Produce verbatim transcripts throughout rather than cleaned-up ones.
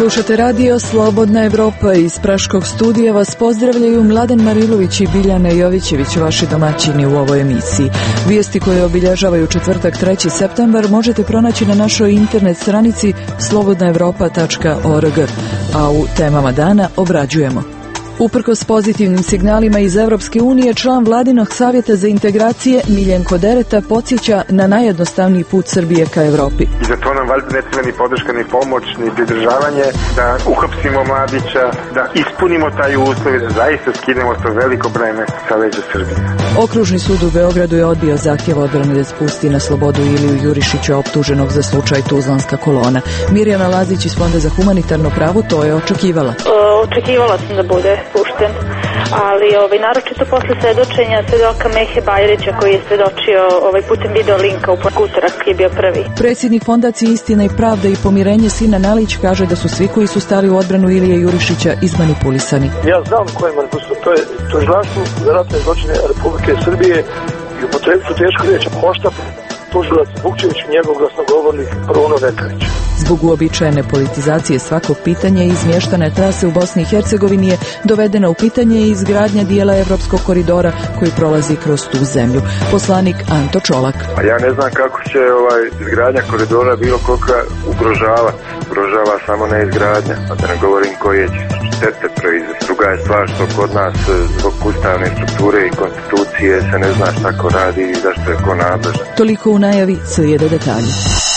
Slušate radio Slobodna Evropa. Iz Praškog studija vas pozdravljaju Mladen Marilović i Biljana Jovićević, vaši domaćini u ovoj emisiji. Vijesti koje obilježavaju četvrtak treći septembar možete pronaći na našoj internet stranici slobodna evropa tačka org, a u temama dana obrađujemo. Uprkos pozitivnim signalima iz Evropske unije, član Vladinog savjeta za integracije Miljenko Dereta podsjeća na najjednostavniji put Srbije ka Evropi. I za to nam valjda ne treba ni podrška, ni pomoć, ni pridržavanje, da uhapsimo mladića, da ispunimo taj uslov i da zaista skinemo to veliko breme sa leđa Srbije. Okružni sud u Beogradu je odbio zahtjev odbrane da spusti na slobodu Iliju Jurišića, optuženog za slučaj Tuzlanska kolona. Mirjana Lazić iz Fonda za humanitarno pravo to je očekivala. O, očekivala sam da bude pušten, ali ovaj, naročito posle svedočenja svedoka Mehe Bajrića koji je svedočio ovaj, putem video linka u utorak je bio prvi. Predsjednik Fondacije Istina i pravda i pomirenje Sina Nalić kaže da su svi koji su stali u odbranu Ilije Jurišića izmanipulisani. Ja znam ko je manipulisan, to je tužilaštvo za ratne zločine Republike Srbije i upotrebit ću teško riječ hoštap, tužilac Vukčević i njegov glasnogovornik Bruno Vekarić. Zbog uobičajene politizacije svakog pitanja i izmještane trase u Bosni i Hercegovini je dovedena u pitanje i izgradnja dijela Evropskog koridora koji prolazi kroz tu zemlju. Poslanik Anto Čolak. A ja ne znam kako će ovaj izgradnja koridora bilo koga ugrožavati. Ugrožava samo ne izgradnja, a da ne govorim koje će štete proizvesti. Druga je stvar što kod nas zbog ustavne strukture i konstitucije se ne zna šta ko radi i zašto je ko nadležan. Toliko u najavi, slijede detalji.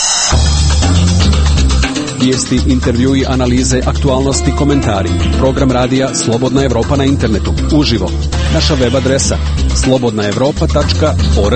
Vijesti, intervjui, analize, aktualnosti, komentari. Program radija Slobodna Evropa na internetu. Uživo. Naša web adresa slobodna evropa tačka org.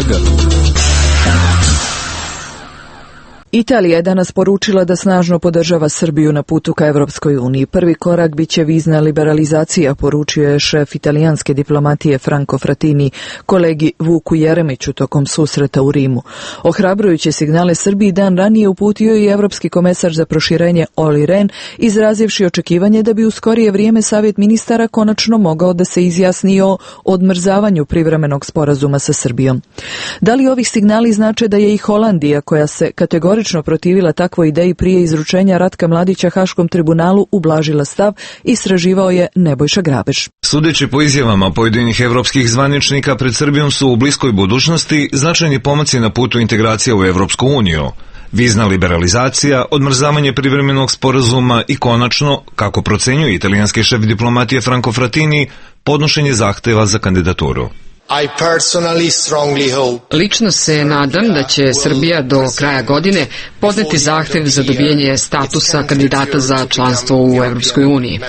Italija je danas poručila da snažno podržava Srbiju na putu ka Evropskoj uniji. Prvi korak biće vizna liberalizacija, poručio je šef italijanske diplomatije Franco Frattini kolegi Vuku Jeremiću tokom susreta u Rimu. Ohrabrujuće signale Srbiji dan ranije uputio i evropski komesar za proširenje Olli Rehn, izrazivši očekivanje da bi u skorije vrijeme Savjet ministara konačno mogao da se izjasni o odmrzavanju privremenog sporazuma sa Srbijom. Da li ovih signali znače da je i Holandija, koja se kategorično protivila takvoj ideji prije izručenja Ratka Mladića Haškom tribunalu, ublažila stav, istraživao je Nebojša Grabež. Sudeći po izjavama pojedinih evropskih zvaničnika, pred Srbijom su u bliskoj budućnosti značajni pomaci na putu integracija u Evropsku uniju. Vizna liberalizacija, odmrzavanje privremenog sporazuma i konačno, kako procenjuje italijanski šef diplomatije Franco Frattini, podnošenje zahteva za kandidaturu. Lično se nadam da će Srbija do kraja godine podneti zahtjev za dobijanje statusa kandidata za članstvo u Evropskoj uniji.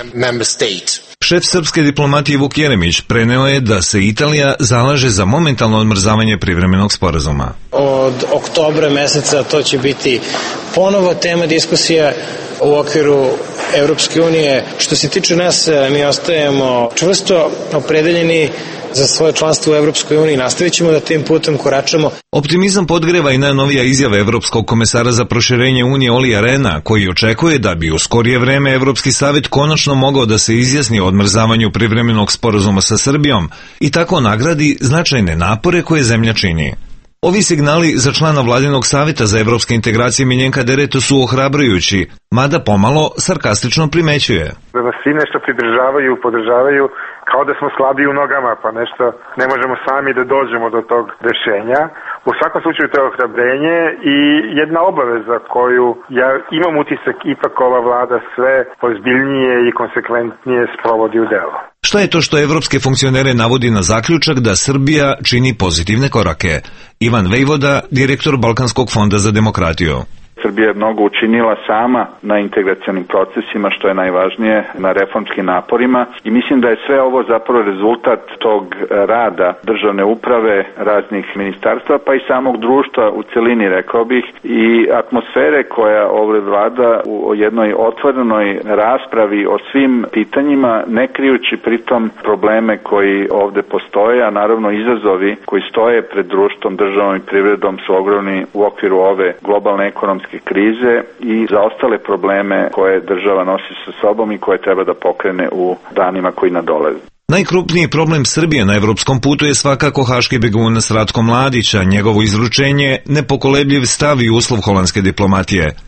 Šef srpske diplomatije Vuk Jeremić preneo je da se Italija zalaže za momentalno odmrzavanje privremenog sporazuma. Od oktobra meseca to će biti ponovo tema diskusija u okviru Evropske unije. Što se tiče nas, mi ostajemo čvrsto opredeljeni za svoje članstvo u Evropskoj uniji. Nastavit ćemo da tim putem koračamo. Optimizam podgreva i najnovija izjava Evropskog komesara za proširenje Unije Ollija Rehna, koji očekuje da bi u skorije vreme Evropski savjet konačno mogao da se izjasni o odmrzavanju privremenog sporazuma sa Srbijom i tako nagradi značajne napore koje zemlja čini. Ovi signali za člana Vladinog savjeta za evropske integracije Miljenka Deretu su ohrabrujući, mada pomalo sarkastično primećuje. Da nas svi nešto pridržavaju, podržavaju, kao da smo slabi u nogama, pa nešto ne možemo sami da dođemo do tog rešenja. U svakom slučaju to je ohrabrenje i jedna obaveza koju ja imam utisak ipak ova vlada sve ozbiljnije i konsekventnije sprovodi u delo. Šta je to što evropske funkcionere navodi na zaključak da Srbija čini pozitivne korake? Ivan Vejvoda, direktor Balkanskog fonda za demokratiju. Srbija je mnogo učinila sama na integracionim procesima, što je najvažnije, na reformskim naporima i mislim da je sve ovo zapravo rezultat tog rada državne uprave, raznih ministarstva, pa i samog društva u celini, rekao bih, i atmosfere koja ovdje vlada u jednoj otvorenoj raspravi o svim pitanjima, ne krijući pritom probleme koji ovdje postoje, a naravno izazovi koji stoje pred društvom, državom i privredom su ogromni u okviru ove globalne ekonomske krize i za ostale probleme koje država nosi sa sobom i koje treba da pokrene u danima koji nadolaze. Najkrupniji problem Srbije na evropskom putu je svakako haški begunac Ratko Mladića, njegovo izručenje, nepokolebljiv stav i uslov holandske diplomatije.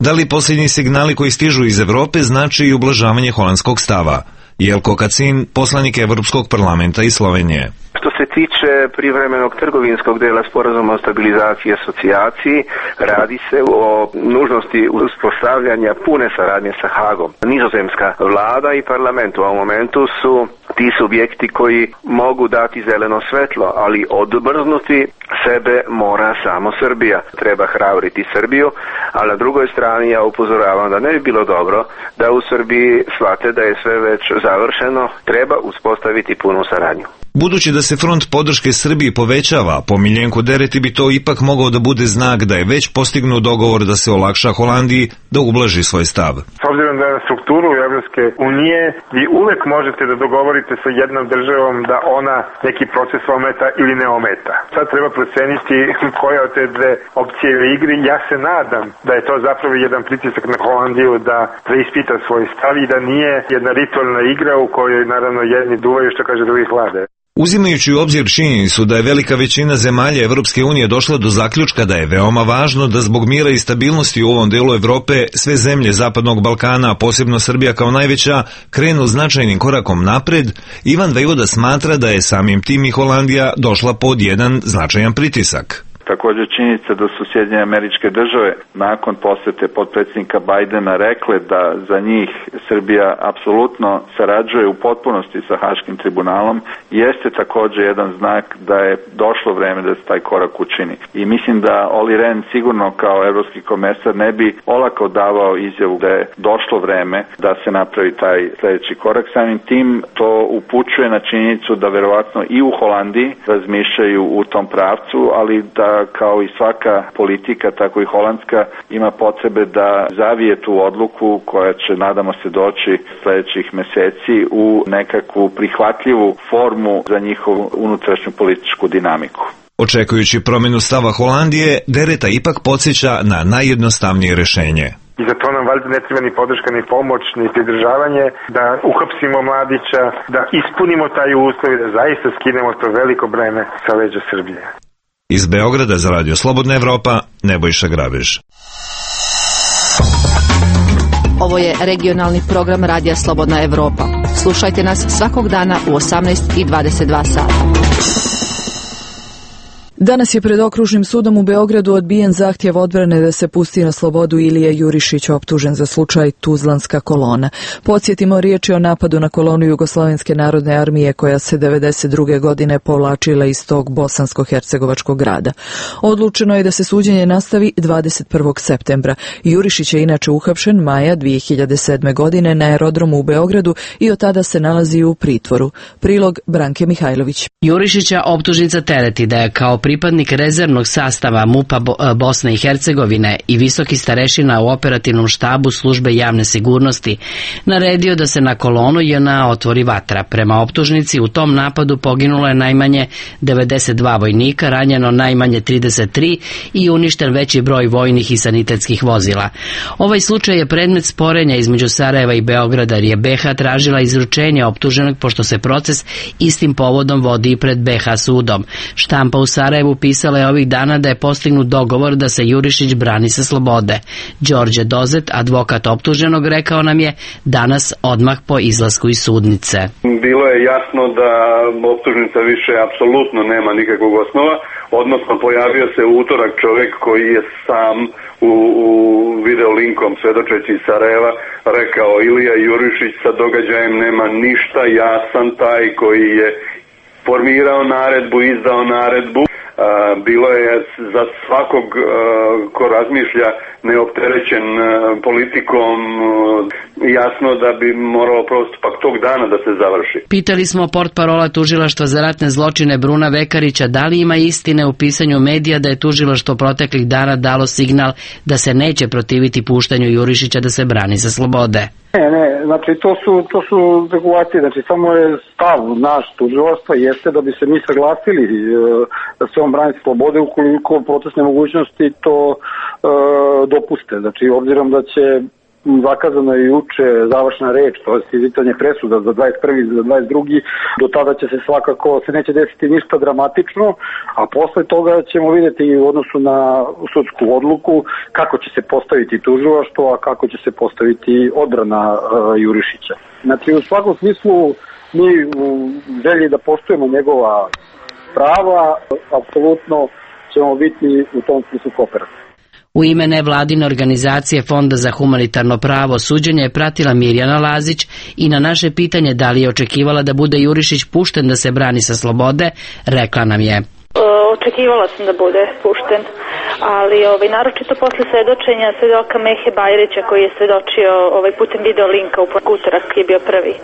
Da li posljednji signali koji stižu iz Evrope znači i ublažavanje holandskog stava? Jelko Kacin, poslanik Evropskog parlamenta iz Slovenije. Što se tiče privremenog trgovinskog dela sporazuma o stabilizaciji i asocijaciji, radi se o nužnosti uspostavljanja pune saradnje sa Hagom. Nizozemska vlada i parlament u ovom momentu su ti subjekti koji mogu dati zeleno svetlo, ali odbrznuti sebe mora samo Srbija. Treba hrabriti Srbiju, a na drugoj strani ja upozoravam da ne bi bilo dobro da u Srbiji shvate da je sve već završeno, treba uspostaviti punu saradnju. Budući da se front podrške Srbiji povećava, po Miljenku Dereti bi to ipak mogao da bude znak da je već postignut dogovor da se olakša Holandiji da ublaži svoj stav. S obzirom da je strukturu Evropske unije, vi uvek možete da dogovorite sa jednom državom da ona neki proces ometa ili ne ometa. Sad treba proceniti koja od te dve opcije u igri. Ja se nadam da je to zapravo jedan pritisak na Holandiju da preispita svoj stav i da nije jedna ritualna igra u kojoj naravno jedni duvaju, što kaže drugi hlade. Uzimajući u obzir činjenicu da je velika većina zemalja Evropske unije došla do zaključka da je veoma važno da zbog mira i stabilnosti u ovom delu Evrope sve zemlje Zapadnog Balkana, a posebno Srbija kao najveća, krenu značajnim korakom napred, Ivan Vejvoda smatra da je samim tim i Holandija došla pod jedan značajan pritisak. Također činjenica da su Sjedinjene Američke Države nakon posete potpredsjednika Bajdena rekle da za njih Srbija apsolutno sarađuje u potpunosti sa Haškim tribunalom jeste također jedan znak da je došlo vreme da se taj korak učini. I mislim da Olli Rehn sigurno kao evropski komesar ne bi olako davao izjavu da je došlo vreme da se napravi taj sljedeći korak. Samim tim to upućuje na činjenicu da verovatno i u Holandiji razmišljaju u tom pravcu, ali da kao i svaka politika, tako i holandska, ima potrebe da zavije tu odluku koja će, nadamo se, doći sljedećih meseci u nekakvu prihvatljivu formu za njihovu unutrašnju političku dinamiku. Očekujući promjenu stava Holandije, Dereta ipak podsjeća na najjednostavnije rešenje. I za to nam valjda ne treba ni podrška, ni pomoć, ni pridržavanje, da uhapsimo Mladića, da ispunimo taj uslov i da zaista skinemo to veliko breme sa leđa Srbije. Iz Beograda za Radio Slobodna Evropa, Nebojša Grabež. Ovo je regionalni program Radija Slobodna Evropa. Slušajte nas svakog dana u osamnaest i dvadeset dva sata. Danas je pred Okružnim sudom u Beogradu odbijen zahtjev odbrane da se pusti na slobodu Ilija Jurišić, optužen za slučaj Tuzlanska kolona. Podsjetimo, riječ je o napadu na kolonu Jugoslovenske narodne armije koja se devedeset druge godine povlačila iz tog bosansko-hercegovačkog grada. Odlučeno je da se suđenje nastavi dvadeset prvog septembra. Jurišić je inače uhapšen maja dvije hiljade sedme. godine na aerodromu u Beogradu i od tada se nalazi u pritvoru. Prilog Branke Mihajlović. Jurišića optužnica tereti da je kao pripadnik rezervnog sastava MUP-a Bosne i Hercegovine i visoki starešina u operativnom štabu službe javne sigurnosti naredio da se na kolonu J N A otvori vatra. Prema optužnici u tom napadu poginulo je najmanje devedeset dva vojnika, ranjeno najmanje trideset tri i uništen veći broj vojnih i sanitetskih vozila. Ovaj slučaj je predmet sporenja između Sarajeva i Beograda jer je B H tražila izručenje optuženog pošto se proces istim povodom vodi i pred B H sudom. Štampa u Sarajevu pisala je ovih dana da je postignut dogovor da se Jurišić brani sa slobode. Đorđe Dozet, advokat optuženog, rekao nam je danas odmah po izlasku iz sudnice. Bilo je jasno da optužnica više apsolutno nema nikakvog osnova, odnosno pojavio se u utorak čovjek koji je sam u, u videolinkom svedočeći iz Sarajeva rekao Ilija Jurišić sa događajem nema ništa, ja sam taj koji je formirao naredbu, izdao naredbu. Bilo je za svakog ko razmišlja neopterećen politikom jasno da bi moralo postupak tog dana da se završi. Pitali smo portparola Tužilaštva za ratne zločine Bruna Vekarića da li ima istine u pisanju medija da je tužilaštvo proteklih dana dalo signal da se neće protiviti puštanju Jurišića da se brani sa slobode. Ne, ne, znači to su, to su regulacije, znači samo je stav naš tužilaštva jeste da bi se mi saglasili e, da se on brani slobode ukoliko procesne mogućnosti to e, dopuste. Znači obzirom da će zakazano je juče završna reč, to je izricanje presuda za dvadeset prvi i za dvadeset drugi Do tada će se svakako, se neće desiti ništa dramatično, a posle toga ćemo vidjeti u odnosu na sudsku odluku kako će se postaviti tužilaštvo, a kako će se postaviti odbrana uh, Jurišića. Znači, u svakom smislu mi u želji da poštujemo njegova prava, apsolutno ćemo biti u tom smislu kooperativni. U ime nevladine organizacije Fonda za humanitarno pravo suđenje je pratila Mirjana Lazić i na naše pitanje da li je očekivala da bude Jurišić pušten da se brani sa slobode, rekla nam je. Očekivala sam da bude pušten, ali ovaj, naročito posle svedočenja svedoka Mehe Bajrića koji je svedočio ovaj, putem video linka u utorak je bio prvi.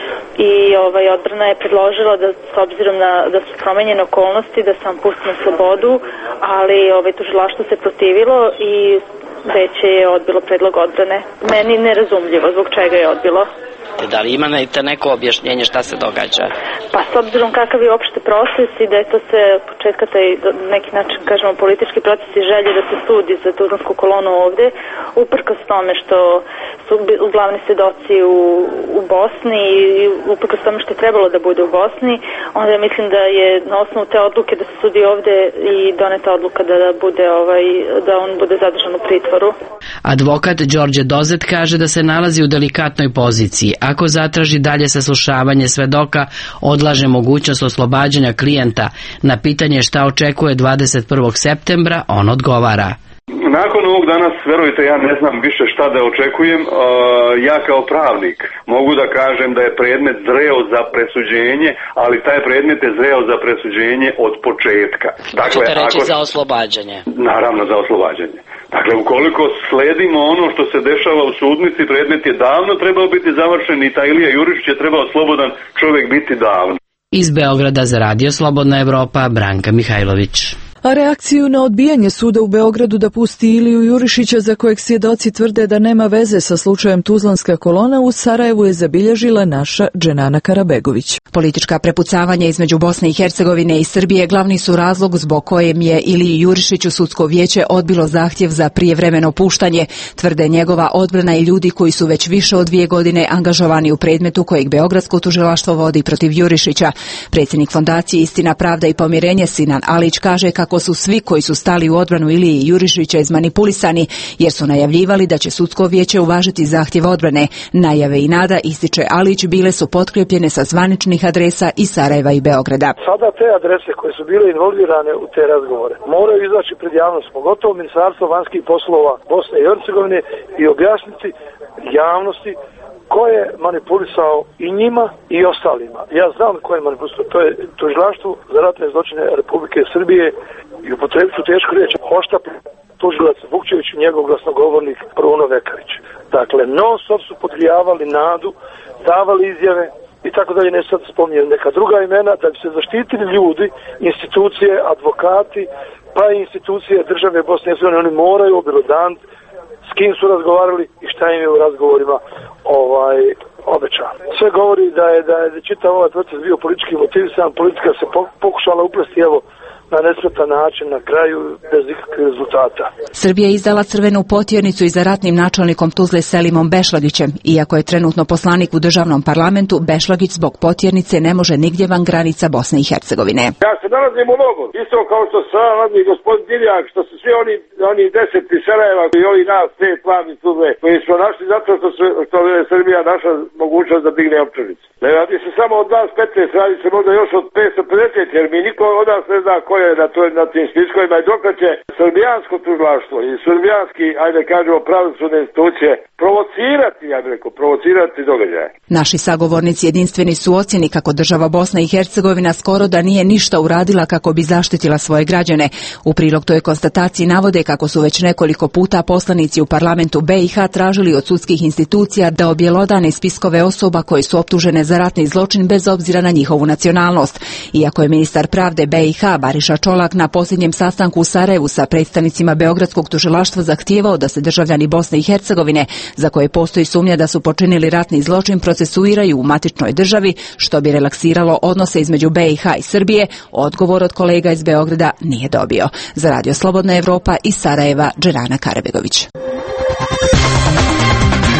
I ovaj, odbrana je predložila da s obzirom na da su promenjene okolnosti da sam pustim na slobodu, ali ovaj, tužilaštvo se protivilo i veće je odbilo predlog odbrane. Meni nerazumljivo zbog čega je odbilo. Da li imate neko objašnjenje šta se događa? Pa s obzirom kakav je opšte proces i da je to sve početka taj neki način, kažemo, politički proces i želje da se sudi za tuzlansku kolonu ovde, uprkos tome što su glavni svedoci u, u Bosni i uprkos tome što je trebalo da bude u Bosni, onda mislim da je na osnovu te odluke da se sudi ovde i doneta odluka da, da bude ovaj, da on bude zadržan u pritvoru. Advokat Đorđe Dozet kaže da se nalazi u delikatnoj poziciji. Ako zatraži dalje saslušavanje svedoka, odlaže mogućnost oslobađanja klijenta. Na pitanje šta očekuje dvadeset prvog septembra, on odgovara. Nakon ovog danas, verujte, ja ne znam više šta da očekujem. Ja kao pravnik mogu da kažem da je predmet zreo za presuđenje, ali taj predmet je zreo za presuđenje od početka. Dakle, ćete reći ako... za oslobađanje? Naravno, za oslobađanje. Dakle, ukoliko sledimo ono što se dešava u sudnici, predmet je davno trebao biti završen i taj Ilija Jurišić je trebao slobodan čovjek biti davno. Iz Beograda za Radio Slobodna Evropa, Branka Mihajlović. A reakciju na odbijanje suda u Beogradu da pusti Iliju Jurišića, za kojeg svjedoci tvrde da nema veze sa slučajem Tuzlanska kolona, u Sarajevu je zabilježila naša Dženana Karabegović. Politička prepucavanja između Bosne i Hercegovine i Srbije glavni su razlog zbog kojem je Iliji Jurišiću sudsko vijeće odbilo zahtjev za prijevremeno puštanje, tvrde njegova odbrana i ljudi koji su već više od dvije godine angažovani u predmetu kojeg Beogradsko tužilaštvo vodi protiv Jurišića. Predsjednik fondacije Istina, pravda i pomirenje Sinan Alić kaže kako su svi koji su stali u odbranu Ilije Jurišića izmanipulisani, jer su najavljivali da će sudsko vijeće uvažiti zahtjev odbrane. Najave i nada, ističe Alić, bile su potkrepljene sa zvaničnih adresa iz Sarajeva i Beograda. Sada te adrese koje su bile involvirane u te razgovore moraju izaći pred javnost, pogotovo Ministarstvo vanjskih poslova Bosne i Hercegovine, i objasniti javnosti ko je manipulisao i njima i ostalima. Ja znam ko je manipulisao. To je tužilaštvo za ratne zločine Republike Srbije i upotrebit ću tešku riječ hoštap tužilac Vukčević i njegov glasnogovornik Bruno Vekarić. Dakle, non stop su podgrijavali nadu, davali izjave i tako dalje, ne sad spominjem neka druga imena, da bi se zaštitili ljudi, institucije, advokati, pa i institucije države Bosne i Hercegovine. Oni moraju obelodaniti s kim su razgovarali i šta im je u razgovorima ovaj obećano. Sve govori da je da je čitav ovaj proces bio politički motivisan, politika se pokušala uplesti evo na nesmetan način na kraju bez ikakvih rezultata. Srbija je izdala crvenu potjernicu i za ratnim načelnikom Tuzle Selimom Bešlagićem. Iako je trenutno poslanik u državnom parlamentu, Bešlagić zbog potjernice ne može nigdje van granica Bosne i Hercegovine. Ja se nalazim u logoru, isto kao što se nalazi gospodin Divjak, što su svi oni, oni deset iz Sarajeva i ovi nas pet slavni Tuzle, koji smo našli zato što, su, što je Srbija naša mogućnost da digne optužnicu. Ne radi se samo od nas petnaest, radi se možda još od petsto pedeset, jer mi niko od nas ne zna ko je na, to, na tim spiskovima, i dokle će srbijansko tužilaštvo i srbijanski, ajde kažemo, pravosudne institucije provocirati, ja bih rekao, provocirati događaje. Naši sagovornici jedinstveni su ocjeni kako država Bosna i Hercegovina skoro da nije ništa uradila kako bi zaštitila svoje građane. U prilog toj konstataciji navode kako su već nekoliko puta poslanici u parlamentu B i H tražili od sudskih institucija da objelodane spiskove osoba koje su optužene za ratni zločin bez obzira na njihovu nacionalnost. Iako je ministar pravde B i H Bariša Čolak na posljednjem sastanku u Sarajevu sa predstavnicima Beogradskog tužilaštva zahtijevao da se državljani Bosne i Hercegovine za koje postoji sumnja da su počinili ratni zločin procesuiraju u matičnoj državi, što bi relaksiralo odnose između B i H i Srbije, odgovor od kolega iz Beograda nije dobio. Za Radio Slobodna Evropa iz Sarajeva, Dženana Karabegović.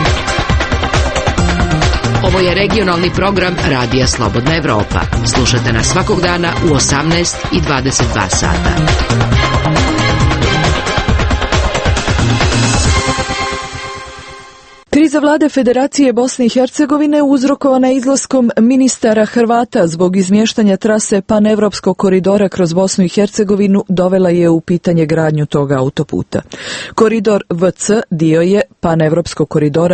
Ovo je regionalni program Radija Slobodna Evropa. Slušajte nas svakog dana u osamnaest i dvadeset dva sata. Kriza vlade Federacije Bosne i Hercegovine uzrokovana izlaskom ministara Hrvata zbog izmještanja trase panevropskog koridora kroz Bosnu i Hercegovinu dovela je u pitanje gradnju tog autoputa. Koridor V C dio je panevropskog koridora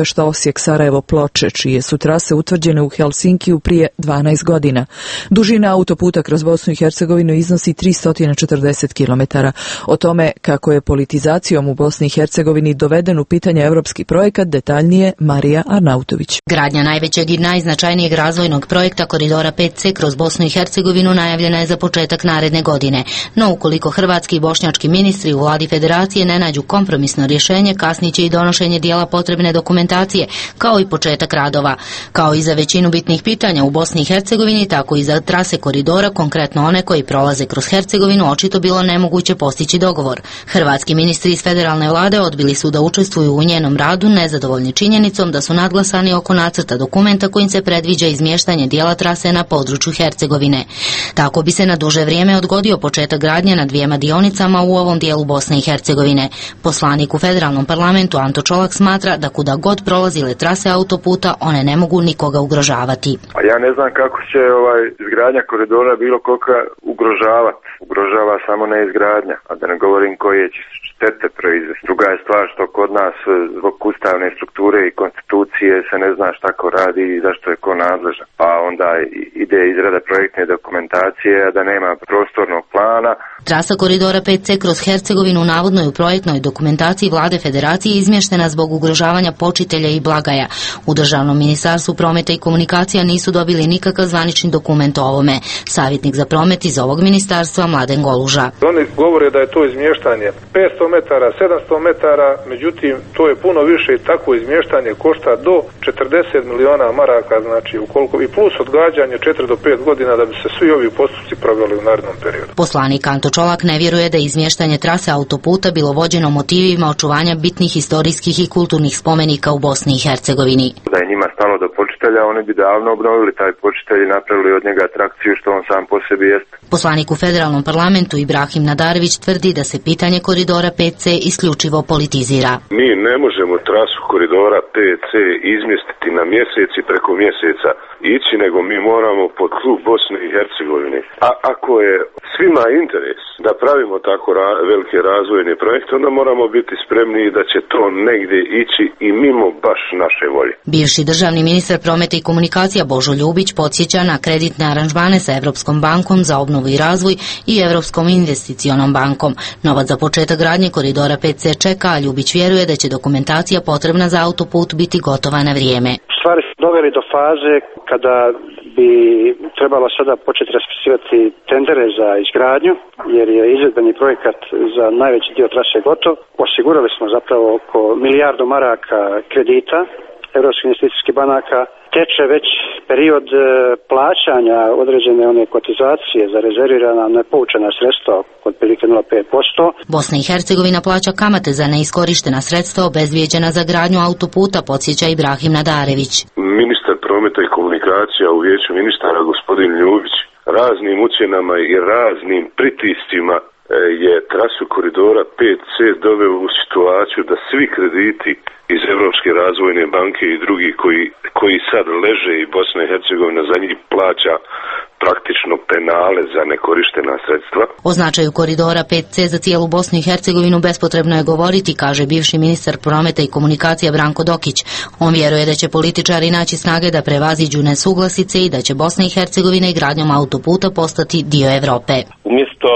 Budimpešta-Osijek-Sarajevo-Ploče, čije su trase utvrđene u Helsinkiju prije dvanaest godina. Dužina autoputa kroz Bosnu i Hercegovinu iznosi tristo četrdeset kilometara. O tome kako je politizacijom u Bosni i Hercegovini doveden u pitanje evropski projekat, detaljnije Marija Arnautović. Gradnja najvećeg i najznačajnijeg razvojnog projekta koridora pet C kroz Bosnu i Hercegovinu najavljena je za početak naredne godine. No ukoliko hrvatski i bošnjački ministri u vladi Federacije ne nađu kompromisno rješenje, kasniće i donošenje dijela potrebne dokumentacije, kao i početak radova. Kao i za većinu bitnih pitanja u Bosni i Hercegovini, tako i za trase koridora, konkretno one koji prolaze kroz Hercegovinu, očito bilo nemoguće postići dogovor. Hrvatski ministri iz federalne vlade odbili su da učestvuju u njenom radu, nezadovoljni činjenicom da su nadglasani oko nacrta dokumenta kojim se predviđa izmještanje dijela trase na području Hercegovine. Tako bi se na duže vrijeme odgodio početak gradnje na dvijema dionicama u ovom dijelu Bosne i Hercegovine. Poslanik u federalnom parlamentu Anto Čolak smatra da kuda god prolazile trase autoputa, one ne mogu nikoga ugrožavati. A ja ne znam kako će ovaj izgradnja koridora bilo koga ugrožavati. Ugrožava samo neizgradnja, a da ne govorim koje će štete proizvesti. Druga je stvar što kod nas zbog ustavne strukture i konstitucije se ne zna šta ko radi i zašto je ko nadležan. Pa onda ide izrada projektne dokumentacije, a da nema prostornog plana. Trasa koridora pet C kroz Hercegovinu navodno je u projektnoj dokumentaciji vlade Federacije izmještena zbog ugrožavanja počitelja i blagaja. U Državnom ministarstvu prometa i komunikacija nisu dobili nikakav zvanični dokument o ovome. Savjetnik za promet iz ovog ministarstva Mladen Goluža. Oni govore da je to izmještanje petsto metara, sedamsto metara, međutim to je puno više i tako izmještanje košta do četrdeset miliona maraka, znači ukoliko i plus odgađanje četiri do pet godina da bi se svi ovi postupci proveli u narednom periodu. Poslanik Anto Čolak ne vjeruje da je izmještanje trase autoputa bilo vođeno motivima očuvanja bitnih historijskih i kulturnih spomenika u Bosni i Hercegovini. Da je njima stalo do počitelja, oni bi davno obnovili taj počitelj i napravili od njega atrakciju što on sam po sebi jest. Poslanik u federalnom parlamentu Ibrahim Nadarević tvrdi da se pitanje koridora pet C isključivo politizira. Mi ne možemo trasu koridora pet C izmjestiti na mjesec i preko mjeseca ići, nego mi moramo pod tlu Bosne i Hercegovine. A ako je svima interes da pravimo tako ra- velike razvojne projekte, onda moramo biti spremni da će to negdje ići i mimo baš naše volje. Bivši državni ministar prometa i komunikacija Božo Ljubić podsjeća na kreditne aranžmane sa Evropskom bankom za obnovu i razvoj i Evropskom investicionom bankom. Novac za početak gradnje koridora pet C čeka, a Ljubić vjeruje da će dokumentacija potrebna za autoput biti gotova na vrijeme. Stvari su doveli do faze kada bi trebalo sada početi raspisivati tendere za izgradnju, jer je izvedbeni projekat za najveći dio trase gotov. Osigurali smo zapravo oko milijardu maraka kredita Europskih investicijskih banaka. Teče već period plaćanja određene one kotizacije za rezervirana nepoučena sredstva od prilike nula zarez pet posto. Bosna i Hercegovina plaća kamate za neiskorištena sredstva obezvijeđena za gradnju autoputa, podsjeća Ibrahim Nadarević. Ministar prometa i komunikacija u vijeću ministara gospodin Ljubić raznim ucjenama i raznim pritiscima je trasu koridora pet C doveo u situaciju da svi krediti iz Europske razvojne banke i drugi koji, koji sad leže i Bosna i Hercegovina za njih plaća praktično penale za nekorištena sredstva. O značaju koridora pet C za cijelu Bosnu i Hercegovinu bespotrebno je govoriti, kaže bivši ministar prometa i komunikacija Branko Dokić. On vjeruje da će političari naći snage da prevaziđu nesuglasice i da će Bosna i Hercegovina i gradnjom autoputa postati dio Evrope. Umjesto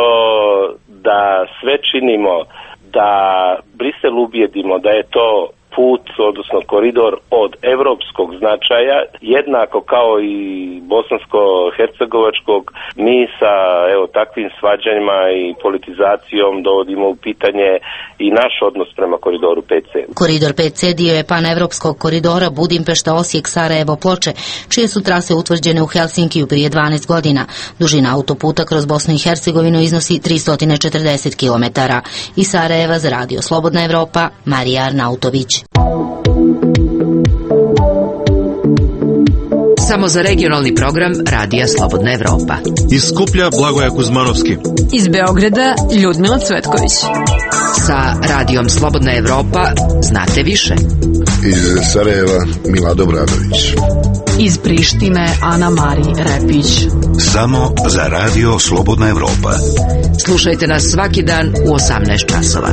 da sve činimo, da Brisel ubijedimo da je to put, odnosno koridor od evropskog značaja, jednako kao i bosansko-hercegovačkog, mi sa evo takvim svađanjima i politizacijom dovodimo u pitanje i naš odnos prema koridoru pet C. Koridor pet C dio je panevropskog koridora Budimpešta-Osijek-Sarajevo-Ploče, čije su trase utvrđene u Helsinkiju prije dvanaest godina. Dužina autoputa kroz Bosnu i Hercegovinu iznosi tristo četrdeset kilometara. Iz Sarajeva za Radio Slobodna Evropa, Marija Arnautović. Samo za regionalni program Radija Slobodna Evropa. Iz Skuplja Blagoja Kuzmanovski. Iz Beograda Ljudmila Cvetković. Sa Radijom Slobodna Evropa znate više. Iz Sarajeva Milado Bradović. Iz Prištine Ana Mari Repić. Samo za Radio Slobodna Evropa. Slušajte nas svaki dan u osamnaest časova.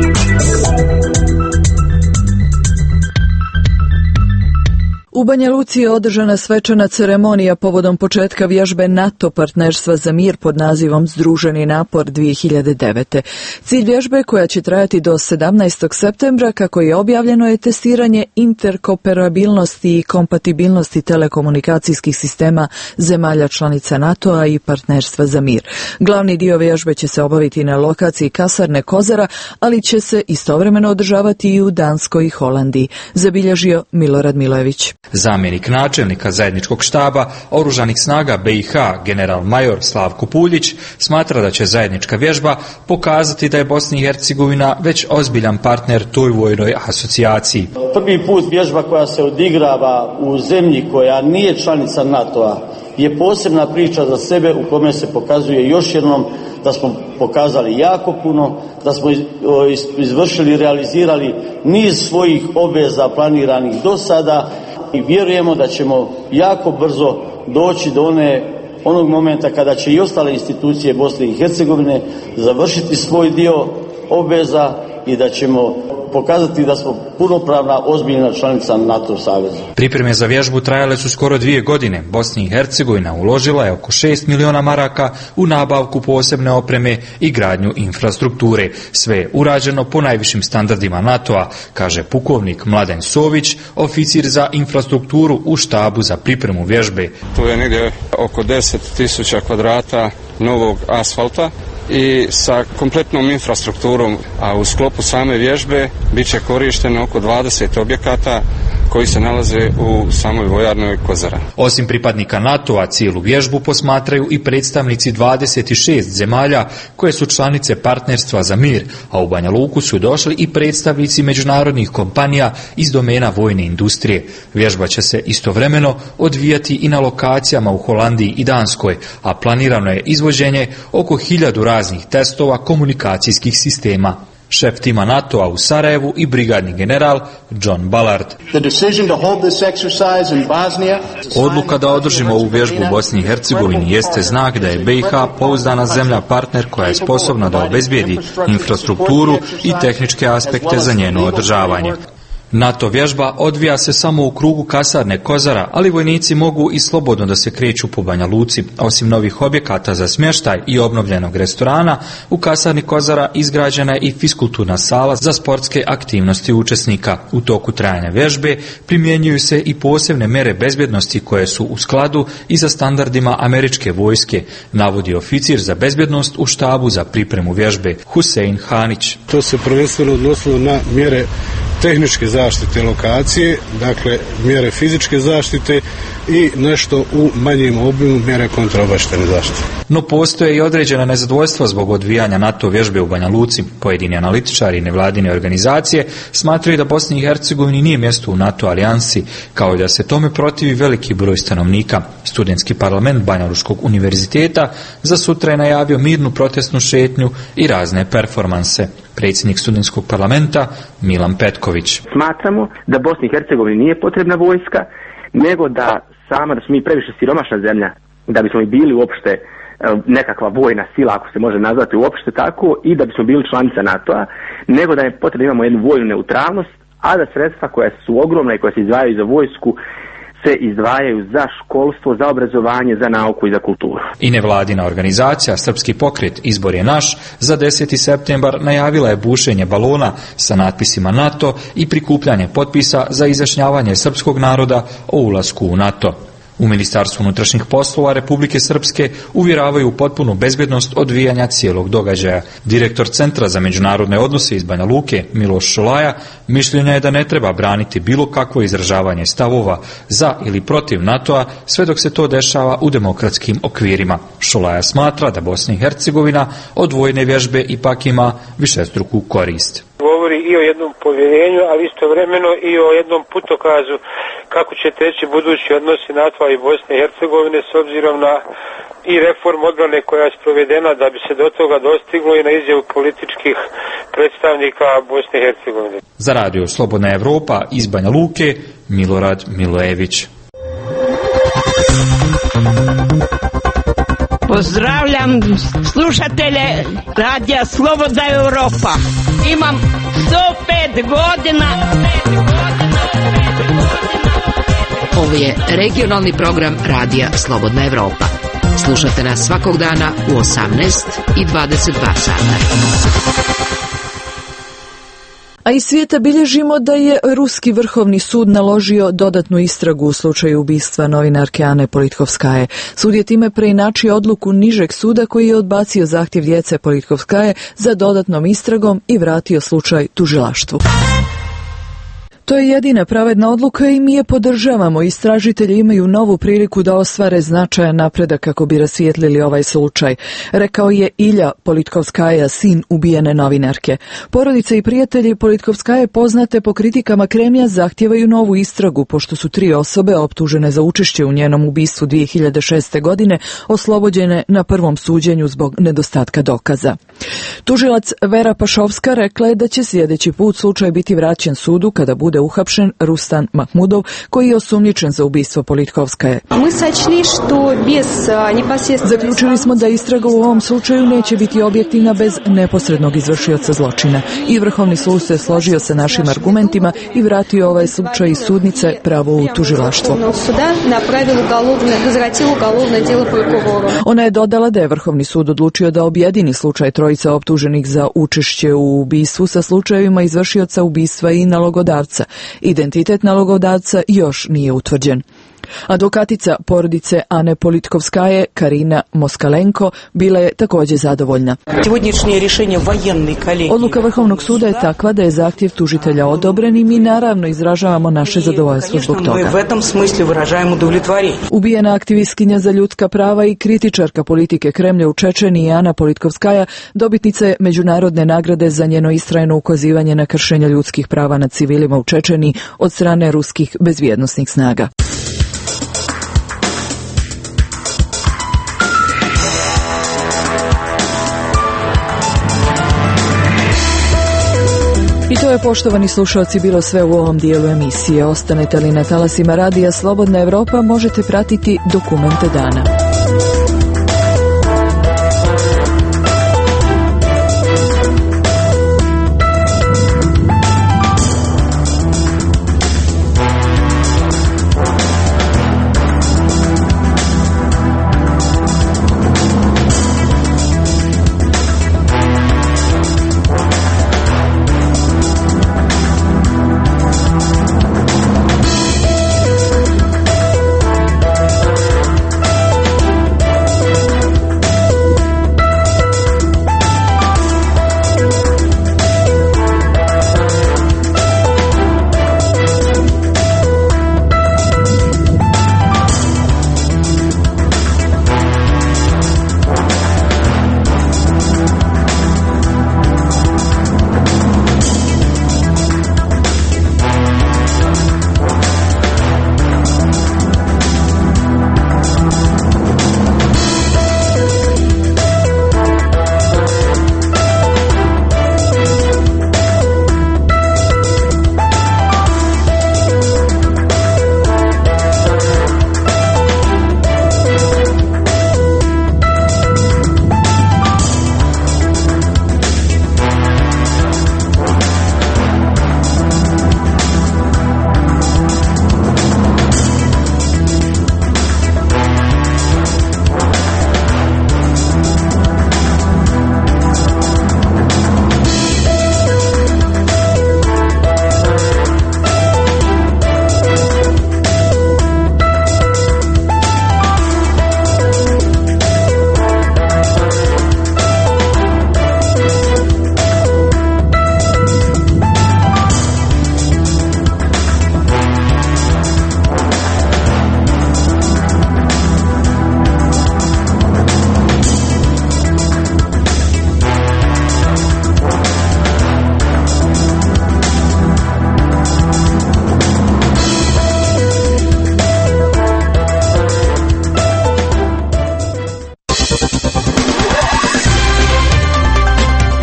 U Banja Luci je održana svečana ceremonija povodom početka vježbe NATO partnerstva za mir pod nazivom Združeni napor dvije hiljade devete. Cilj vježbe, koja će trajati do sedamnaestog septembra, kako je objavljeno, je testiranje interkoperabilnosti i kompatibilnosti telekomunikacijskih sistema zemalja članica NATO-a i partnerstva za mir. Glavni dio vježbe će se obaviti na lokaciji kasarne Kozara, ali će se istovremeno održavati i u Danskoj i Holandiji, zabilježio Milorad Milojević. Zamjenik načelnika zajedničkog štaba Oružanih snaga B i H, general major Slavko Puljić, smatra da će zajednička vježba pokazati da je Bosna i Hercegovina već ozbiljan partner toj vojnoj asocijaciji. Prvi put vježba koja se odigrava u zemlji koja nije članica NATO-a je posebna priča za sebe, u kome se pokazuje još jednom da smo pokazali jako puno, da smo izvršili i realizirali niz svojih obveza planiranih do sada i vjerujemo da ćemo jako brzo doći do one, onog momenta kada će i ostale institucije Bosne i Hercegovine završiti svoj dio obveza i da ćemo pokazati da smo punopravna, ozbiljna članica NATO saveza. Pripreme za vježbu trajale su skoro dvije godine. Bosna i Hercegovina uložila je oko šest miliona maraka u nabavku posebne opreme i gradnju infrastrukture. Sve je urađeno po najvišim standardima NATO-a, kaže pukovnik Mladen Sović, oficir za infrastrukturu u štabu za pripremu vježbe. To je negdje oko deset tisuća kvadrata novog asfalta i sa kompletnom infrastrukturom, a u sklopu same vježbe bit će korišteno oko dvadeset objekata koji se nalaze u samoj vojarnoj Kozara. Osim pripadnika NATO-a, cijelu vježbu posmatraju i predstavnici dvadeset šest zemalja koje su članice partnerstva za mir, a u Banja Luku su došli i predstavnici međunarodnih kompanija iz domena vojne industrije. Vježba će se istovremeno odvijati i na lokacijama u Holandiji i Danskoj, a planirano je izvođenje oko hiljadu raznih testova komunikacijskih sistema. Šef tima NATO-a u Sarajevu i brigadni general John Ballard. Odluka da održimo ovu vježbu u Bosni i Hercegovini jeste znak da je B i H pouzdana zemlja partner koja je sposobna da obezbijedi infrastrukturu i tehničke aspekte za njeno održavanje. NATO vježba odvija se samo u krugu kasarne Kozara, ali vojnici mogu i slobodno da se kreću po Banja Luci. Osim novih objekata za smještaj i obnovljenog restorana, u kasarni Kozara izgrađena je i fiskulturna sala za sportske aktivnosti učesnika. U toku trajanja vježbe primjenjuju se i posebne mere bezbjednosti koje su u skladu i za standardima američke vojske, navodi oficir za bezbjednost u štabu za pripremu vježbe Husein Hanić. To se prvenstveno odnosilo na mjere tehničke zaštite lokacije, dakle mjere fizičke zaštite i nešto u manjem obimu mjere kontraobavještajne zaštite. No postoje i određena nezadovoljstva zbog odvijanja NATO vježbe u Banja Luci. Pojedini analitičari i nevladine organizacije smatraju da Bosni i Hercegovini nije mjesto u NATO alijansi, kao i da se tome protivi veliki broj stanovnika. Studentski parlament Banja Lučkog univerziteta za sutra je najavio mirnu protestnu šetnju i razne performanse. Predsjednik studentskog parlamenta Milan Petković. Smatramo da Bosni i Hercegovini nije potrebna vojska, nego da sama, da smo mi previše siromašna zemlja, da bismo i bili uopšte nekakva vojna sila, ako se može nazvati uopšte tako, i da bismo bili članica NATO-a, nego da je potrebno da imamo jednu vojnu neutralnost, a da sredstva koja su ogromna i koja se izdvajaju za vojsku se izdvajaju za školstvo, za obrazovanje, za nauku i za kulturu. I nevladina organizacija Srpski pokret Izbor je naš za deseti septembar najavila je bušenje balona sa natpisima NATO i prikupljanje potpisa za izjašnjavanje srpskog naroda o ulasku u NATO. U Ministarstvu unutrašnjih poslova Republike Srpske uvjeravaju u potpunu bezbjednost odvijanja cijelog događaja. Direktor Centra za međunarodne odnose iz Banja Luke, Miloš Šolaja, mišljenja je da ne treba braniti bilo kakvo izražavanje stavova za ili protiv NATO-a sve dok se to dešava u demokratskim okvirima. Šolaja smatra da Bosna i Hercegovina od vojne vježbe ipak ima višestruku korist. Govori i o jednom povjerenju, ali istovremeno i o jednom putokazu kako će teći budući odnosi NATO-a i Bosne i Hercegovine s obzirom na i reformu odbrane koja je sprovedena da bi se do toga dostiglo i na izjavu političkih predstavnika Bosne i Hercegovine. Za radio Slobodna Evropa iz Banja Luke, Milorad Milojević. Pozdravljam slušatelje radija Slobodna Evropa. Imam sto pet godina. Ovo je regionalni program radija Slobodna Evropa. Slušate nas svakog dana u osamnaest i dvadeset dva sata. A iz svijeta bilježimo da je Ruski vrhovni sud naložio dodatnu istragu u slučaju ubistva novinarke Ane Politkovskaje. Sud je time preinačio odluku nižeg suda koji je odbacio zahtjev djece Politkovskaje za dodatnom istragom i vratio slučaj tužilaštvu. To je jedina pravedna odluka i mi je podržavamo. Istražitelji imaju novu priliku da ostvare značajan napredak kako bi rasvijetlili ovaj slučaj, rekao je Ilja Politkovskaja, sin ubijene novinarke. Porodice i prijatelji Politkovskaje, poznate po kritikama Kremlja, zahtijevaju novu istragu pošto su tri osobe optužene za učešće u njenom ubistvu dvije hiljade šeste. godine oslobođene na prvom suđenju zbog nedostatka dokaza. Tužilac Vera Pašovska rekla je da će sljedeći put slučaj biti vraćen sudu kada bude uhapšen Rustan Mahmudov, koji je osumnjičen za ubistvo Politkovskaje. Zaključili smo da istraga u ovom slučaju neće biti objektivna bez neposrednog izvršioca zločina. I Vrhovni sud se složio sa našim argumentima i vratio ovaj slučaj iz sudnice pravo u tužilaštvo. Ona je dodala da je Vrhovni sud odlučio da objedini slučaj trojica optuženih za učešće u ubistvu sa slučajevima izvršioca ubistva i nalogodavca. Identitet nalogodavca još nije utvrđen. Advokatica porodice Ane Politkovskaje, Karina Moskalenko, bila je također zadovoljna. Odluka Vrhovnog suda je takva da je zahtjev tužitelja odobren i mi naravno izražavamo naše zadovoljstvo zbog toga. Ubijena aktivistkinja za ljudska prava i kritičarka politike Kremlja u Čečeniji Ana Politkovskaja dobitnica je međunarodne nagrade za njeno istrajno ukazivanje na kršenje ljudskih prava nad civilima u Čečeniji od strane ruskih bezbjednosnih snaga. I to je, poštovani slušalci, bilo sve u ovom dijelu emisije. Ostanete li na talasima radija Slobodna Evropa, možete pratiti dokumente dana.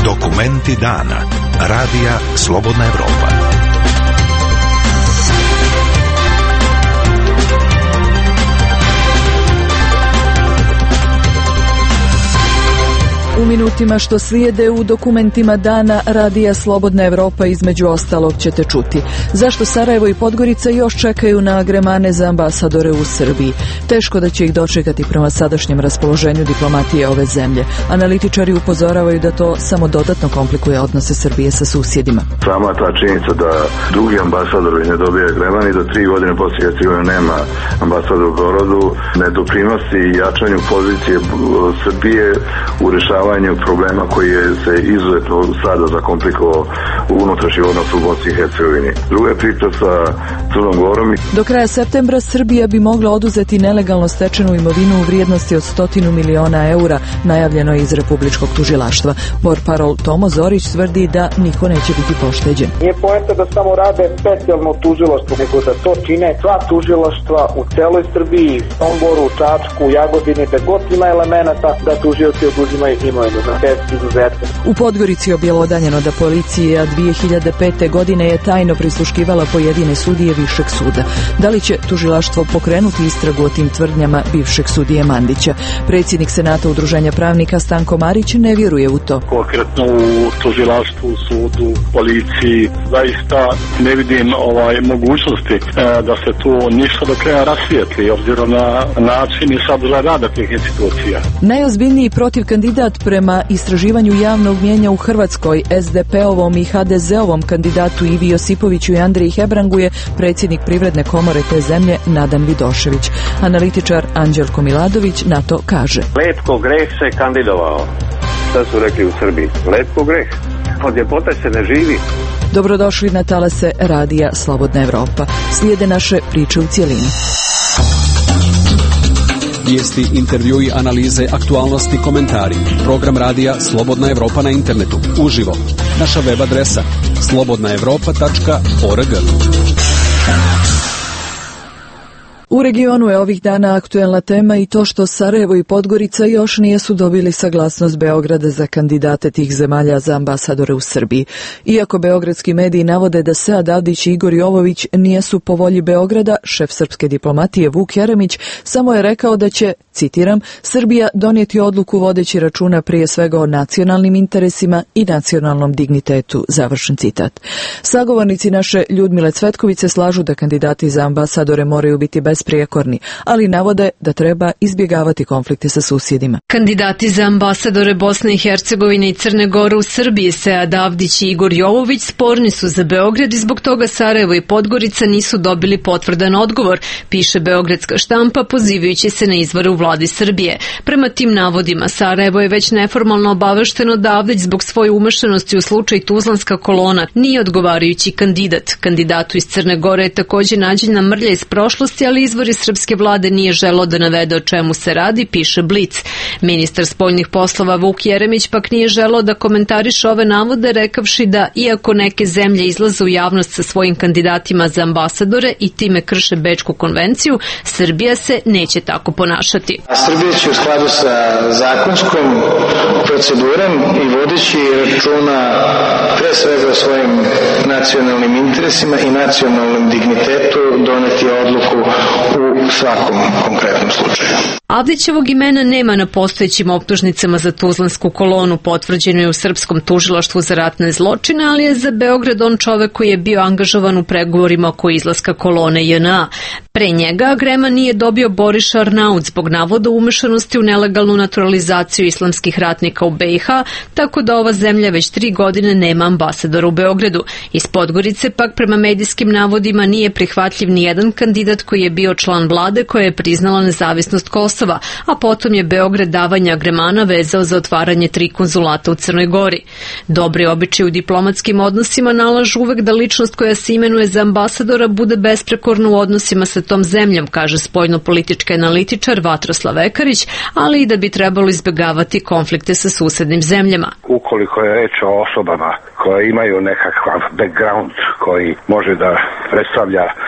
Dokumenti dana. Radija Slobodna Evropa. U minutima što slijede u dokumentima dana Radija Slobodna Evropa između ostalog ćete čuti zašto Sarajevo i Podgorica još čekaju na agremane za ambasadore u Srbiji. Teško da će ih dočekati prema sadašnjem raspoloženju diplomatije ove zemlje. Analitičari upozoravaju da to samo dodatno komplikuje odnose Srbije sa susjedima. Sama ta činjenica da drugi ambasadori ne dobije agreman i da tri godine poslije Hercegovine nema ambasadora u Beogradu ne doprinosi jačanju pozicije Srbije u rešavanju problema koji je se izuzetno sada zakomplikovao u unutrašnji odnos u Bosni i Hercegovini. Druga je priča sa Crnom Gorom. Do kraja septembra Srbija bi mogla oduzeti nelegalno stečenu imovinu u vrijednosti od stotinu miliona eura, najavljeno je iz Republičkog tužilaštva. Portparol Tomo Zorić tvrdi da niko neće biti pošteđen. Nije poenta da samo rade specijalno tužilaštvo, nego da to čine sva tužilaštva u celoj Srbiji, Somboru, Čačku, Jagodini, da god ima elemenata da tužioci oduzimaju imovinu. U Podgorici je objelodanjeno da policija dvije hiljade pete. godine je tajno prisluškivala pojedine sudije Višeg suda. Da li će tužilaštvo pokrenuti istragu o tim tvrdnjama bivšeg sudije Mandića? Predsjednik Senata Udruženja pravnika Stanko Marić ne vjeruje u to. Konkretno u tužilaštvu, sudu, policiji, zaista ne vidim ovaj mogućnosti e, da se tu ništa do kraja rasvijetli, obzirom na način i sadržaj rada tih institucija. Najozbiljniji protiv kandidat prema istraživanju javnog mnijenja u Hrvatskoj S D P-ovom i H D Z-ovom kandidatu Ivi Josipoviću i Andriji Hebrangu je predsjednik Privredne komore te zemlje Nadan Vidošević. Analitičar Anđelko Miladović na to kaže. Letko greh se kandidovao. Šta su rekli u Srbiji? Letko greh. Od ljepota se ne živi. Dobrodošli na talase Radija Slobodna Evropa. Slijede naše priče u cjelini. Vijesti, intervjui, analize, aktualnosti, komentari. Program radija Slobodna Evropa na internetu. Uživo. Naša web adresa slobodna evropa tačka org. U regionu je ovih dana aktuelna tema i to što Sarajevo i Podgorica još nisu dobili saglasnost Beograda za kandidate tih zemalja za ambasadore u Srbiji. Iako beogradski mediji navode da Sead Avdić i Igor Jovović nijesu po volji Beograda, šef srpske diplomatije Vuk Jeremić samo je rekao da će, citiram, Srbija donijeti odluku vodeći računa prije svega o nacionalnim interesima i nacionalnom dignitetu, završen citat. Sagovornici naše Ljudmile Cvetkovice slažu da kandidati za ambasadore moraju biti besprijekorni, ali navode da treba izbjegavati konflikte sa susjedima. Kandidati za ambasadore Bosne i Hercegovine i Crne Gore u Srbiji, Sead Avdić i Igor Jovović, sporni su za Beograd i zbog toga Sarajevo i Podgorica nisu dobili potvrdan odgovor, piše beogradska štampa pozivajući se na izvore u vladi Srbije. Prema tim navodima, Sarajevo je već neformalno obavešteno da Avdić zbog svoje umešanosti u slučaj Tuzlanska kolona nije odgovarajući kandidat. Kandidatu iz Crne Gore je također nađena mrlja iz prošlosti, ali izvori srpske vlade nije želeo da navede o čemu se radi, piše Blic. Ministar spoljnih poslova Vuk Jeremić pak nije želeo da komentariše ove navode, rekavši da iako neke zemlje izlaze u javnost sa svojim kandidatima za ambasadore i time krše Bečku konvenciju, Srbija se neće tako ponašati. Srbija će u skladu sa zakonskom procedurom i vodeći računa pre svega o svojim nacionalnim interesima i nacionalnom dignitetu doneti odluku u svakom konkretnom slučaju. Avdićevog imena nema na postojećim optužnicama za Tuzlansku kolonu, potvrđeno je u srpskom tužilaštvu za ratne zločine, ali je za Beograd on čovek koji je bio angažovan u pregovorima oko izlaska kolone J N A. Pre njega agrema nije dobio Boris Arnaut zbog navoda umešanosti u nelegalnu naturalizaciju islamskih ratnika u B i H, tako da ova zemlja već tri godine nema ambasadora u Beogradu. Iz Podgorice pak prema medijskim navodima nije prihvatljiv ni jedan kandidat koji je bio član vlade koja je priznala nezavisnost Kosova, a potom je Beograd davanje agremana vezao za otvaranje tri konzulata u Crnoj Gori. Dobri običaji u diplomatskim odnosima nalažu uvek da ličnost koja se imenuje za ambasadora bude besprekorna u odnosima sa tom zemljom, kaže spoljno-politički analitičar Vatroslav Ekarić, ali i da bi trebalo izbjegavati konflikte sa susednim zemljama. Ukoliko je reč o osobama koje imaju nekakav background koji može da predstavlja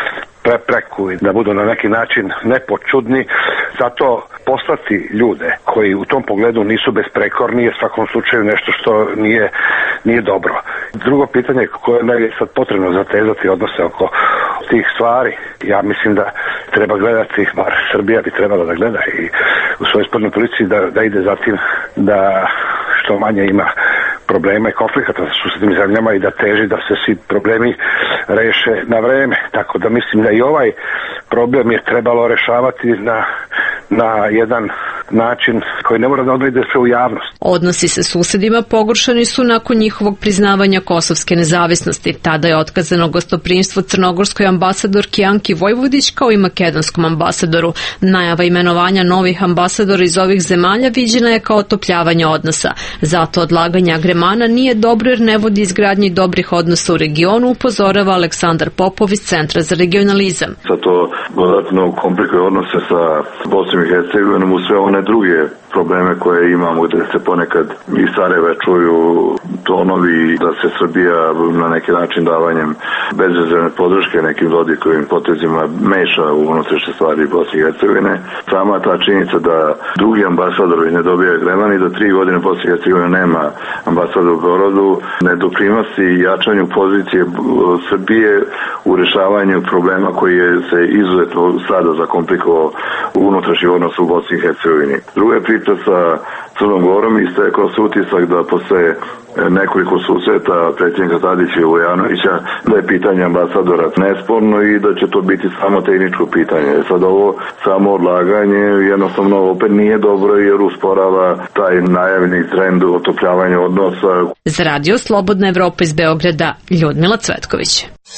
prepreku i da budu na neki način nepočudni. Zato poslati ljude koji u tom pogledu nisu besprekorni je svakom slučaju nešto što nije, nije dobro. Drugo pitanje koje je sad potrebno zatezati odnose oko tih stvari, ja mislim da treba gledati, bar Srbija bi trebala da gleda i u svojoj spoljnoj politici da, da ide za tim da što manje ima problema i konflikata sa susednim zemljama i da teži da se svi problemi reše na vreme. Tako da mislim da i ovaj problem je trebalo rešavati na, na jedan način koji ne mora da odrede sve u javnost. Odnosi sa susedima pogoršani su nakon njihovog priznavanja kosovske nezavisnosti. Tada je otkazano gostoprimstvo crnogorskoj ambasadorki Anki Vojvodić kao i makedonskom ambasadoru. Najava imenovanja novih ambasadora iz ovih zemalja viđena je kao otopljavanje odnosa. Zato odlaganje agremana nije dobro jer ne vodi izgradnji dobrih odnosa u regionu, upozorava Aleksandar Popov iz Centra za regionalizam. Zato dodatno komplikuje odnose sa Bosnom i Hercegovinom u sve one druge probleme koje imamo gde se ponekad iz Sarajeva čuju tonovi da se Srbija na neki način davanjem bezrezervne podrške nekim Dodikovim potezima meša u unutrašnje stvari Bosne i Hercegovine. Sama ta činjenica da drugi ambasadori ne dobijaju greman i da tri godine Bosne i Hercegovine nema ambasadora u Beogradu ne doprinosi jačanju pozicije Srbije u rešavanju problema koji je se izuzetno sada zakomplikovao u unutrašnji odnos u Bosni i Hercegovini. Druga je priča sa Crnom Gorom i stekao se utisak da posle nekoliko susreta predsjednika Tadića i Vujanovića da je pitanje ambasadora nesporno i da će to biti samo tehničko pitanje. Sad ovo samo odlaganje jednostavno opet nije dobro jer usporava taj najavljeni trend otopljavanja odnosa. Za radio Slobodna Evropa iz Beograda, Ljudmila Cvetković.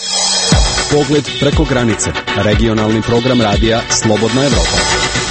Pogled preko granice. Regionalni program radija Slobodna Evropa.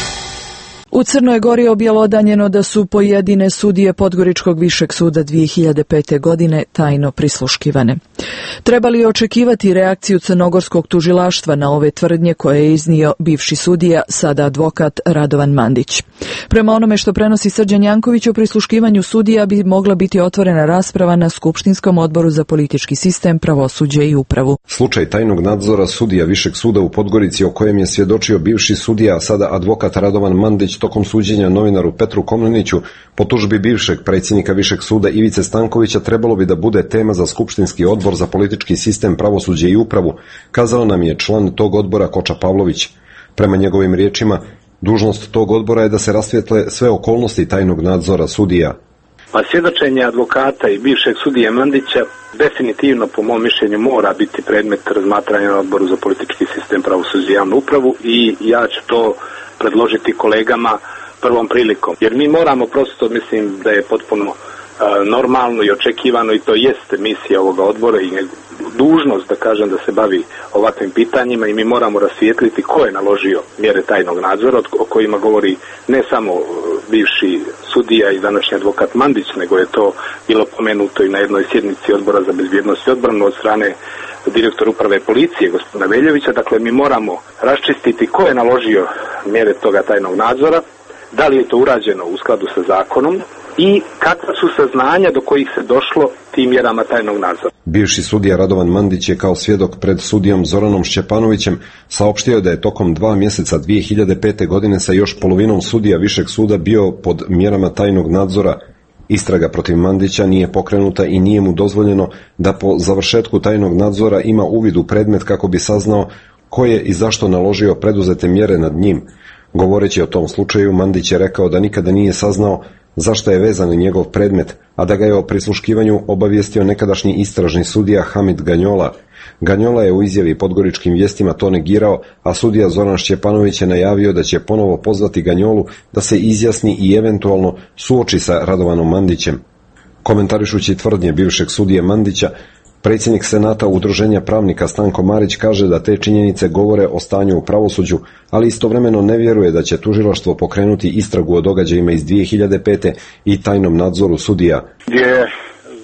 U Crnoj Gori je objelodanjeno da su pojedine sudije Podgoričkog višeg suda dvije hiljade pete. godine tajno prisluškivane. Treba li očekivati reakciju crnogorskog tužilaštva na ove tvrdnje koje je iznio bivši sudija, sada advokat Radovan Mandić? Prema onome što prenosi Srđan Janković, o prisluškivanju sudija bi mogla biti otvorena rasprava na Skupštinskom odboru za politički sistem, pravosuđe i upravu. Slučaj tajnog nadzora sudija višeg suda u Podgorici o kojem je svjedočio bivši sudija, a sada advokat Radovan Mandić tokom suđenja novinaru Petru Komleniću po tužbi bivšeg predsjednika višeg suda Ivice Stankovića trebalo bi da bude tema za Skupštinski odbor za politički sistem, pravosuđe i upravu, kazao nam je član tog odbora Koča Pavlović. Prema njegovim riječima, dužnost tog odbora je da se rasvijetle sve okolnosti tajnog nadzora sudija. Pa svjedočenje advokata i bivšeg sudije Mandića definitivno, po mom mišljenju, mora biti predmet razmatranja na odboru za politički sistem, pravosuđe i javnu upravu i ja ću to predložiti kolegama prvom prilikom. Jer mi moramo prosto, mislim da je potpuno uh, normalno i očekivano i to jeste misija ovoga odbora i dužnost, da kažem, da se bavi ovakvim pitanjima i mi moramo rasvijetliti ko je naložio mjere tajnog nadzora o kojima govori ne samo bivši sudija i današnji advokat Mandić, nego je to bilo pomenuto i na jednoj sjednici odbora za bezbjednost i odbranu od strane direktor uprave policije, gospodina Veljevića. Dakle, mi moramo raščistiti ko je naložio mjere toga tajnog nadzora, da li je to urađeno u skladu sa zakonom i kakva su saznanja do kojih se došlo tim mjerama tajnog nadzora. Bivši sudija Radovan Mandić je kao svjedok pred sudijom Zoranom Šćepanovićem saopštio da je tokom dva mjeseca dvije hiljade pete. godine sa još polovinom sudija višeg suda bio pod mjerama tajnog nadzora. Istraga protiv Mandića nije pokrenuta i nije mu dozvoljeno da po završetku tajnog nadzora ima uvid u predmet kako bi saznao ko je i zašto naložio preduzete mjere nad njim. Govoreći o tom slučaju, Mandić je rekao da nikada nije saznao zašto je vezan njegov predmet, a da ga je o prisluškivanju obavijestio nekadašnji istražni sudija Hamid Ganjola. Ganjola je u izjavi Podgoričkim vijestima to negirao, a sudija Zoran Šćepanović je najavio da će ponovo pozvati Ganjolu da se izjasni i eventualno suoči sa Radovanom Mandićem. Komentarišući tvrdnje bivšeg sudije Mandića, predsjednik Senata Udruženja pravnika Stanko Marić kaže da te činjenice govore o stanju u pravosuđu, ali istovremeno ne vjeruje da će tužilaštvo pokrenuti istragu o događajima iz dvije hiljade pete. i tajnom nadzoru sudija. Gdje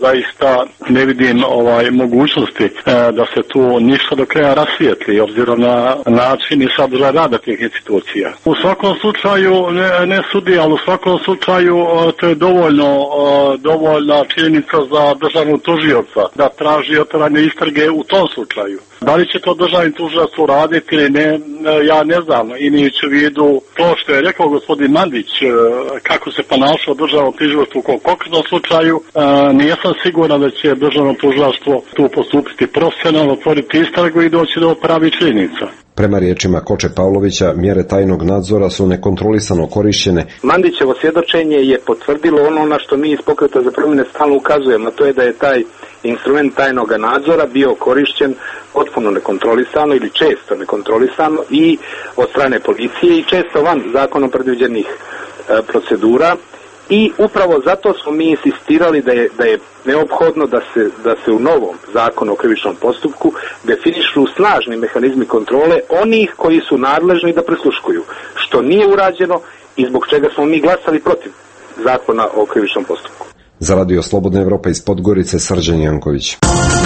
zaista ne vidim ovaj mogućnosti e, da se tu ništa do kraja rasvijetli, obzirom na način i sadržaj rada tih institucija. U svakom slučaju, ne, ne sudi, ali u svakom slučaju to je dovoljno, dovoljna činjenica za državnog tužioca da traži otvaranje istrage u tom slučaju. Da li će to državni tužilac uraditi ili ne, ja ne znam. Imajući u vidu to što je rekao gospodin Mandić, kako se ponašao državno tužilaštvo u konkretnom slučaju, nisam siguran da će državno tužilaštvo tu postupiti profesionalno, otvoriti istragu i doći do pravih činjenica. Prema riječima Koče Pavlovića, mjere tajnog nadzora su nekontrolisano korišćene. Mandićevo svjedočenje je potvrdilo ono na što mi iz Pokreta za promjene stalno ukazujemo, a to je da je taj instrument tajnog nadzora bio korišćen potpuno nekontrolisano ili često nekontrolisano i od strane policije i često van zakonom predviđenih e, procedura. I upravo zato smo mi insistirali da je, da je neophodno da se, da se u novom zakonu o krivičnom postupku definišu snažni mehanizmi kontrole onih koji su nadležni da prisluškuju, što nije urađeno i zbog čega smo mi glasali protiv zakona o krivičnom postupku. Za Radio Slobodna Evropa iz Podgorice, Srđan Janković.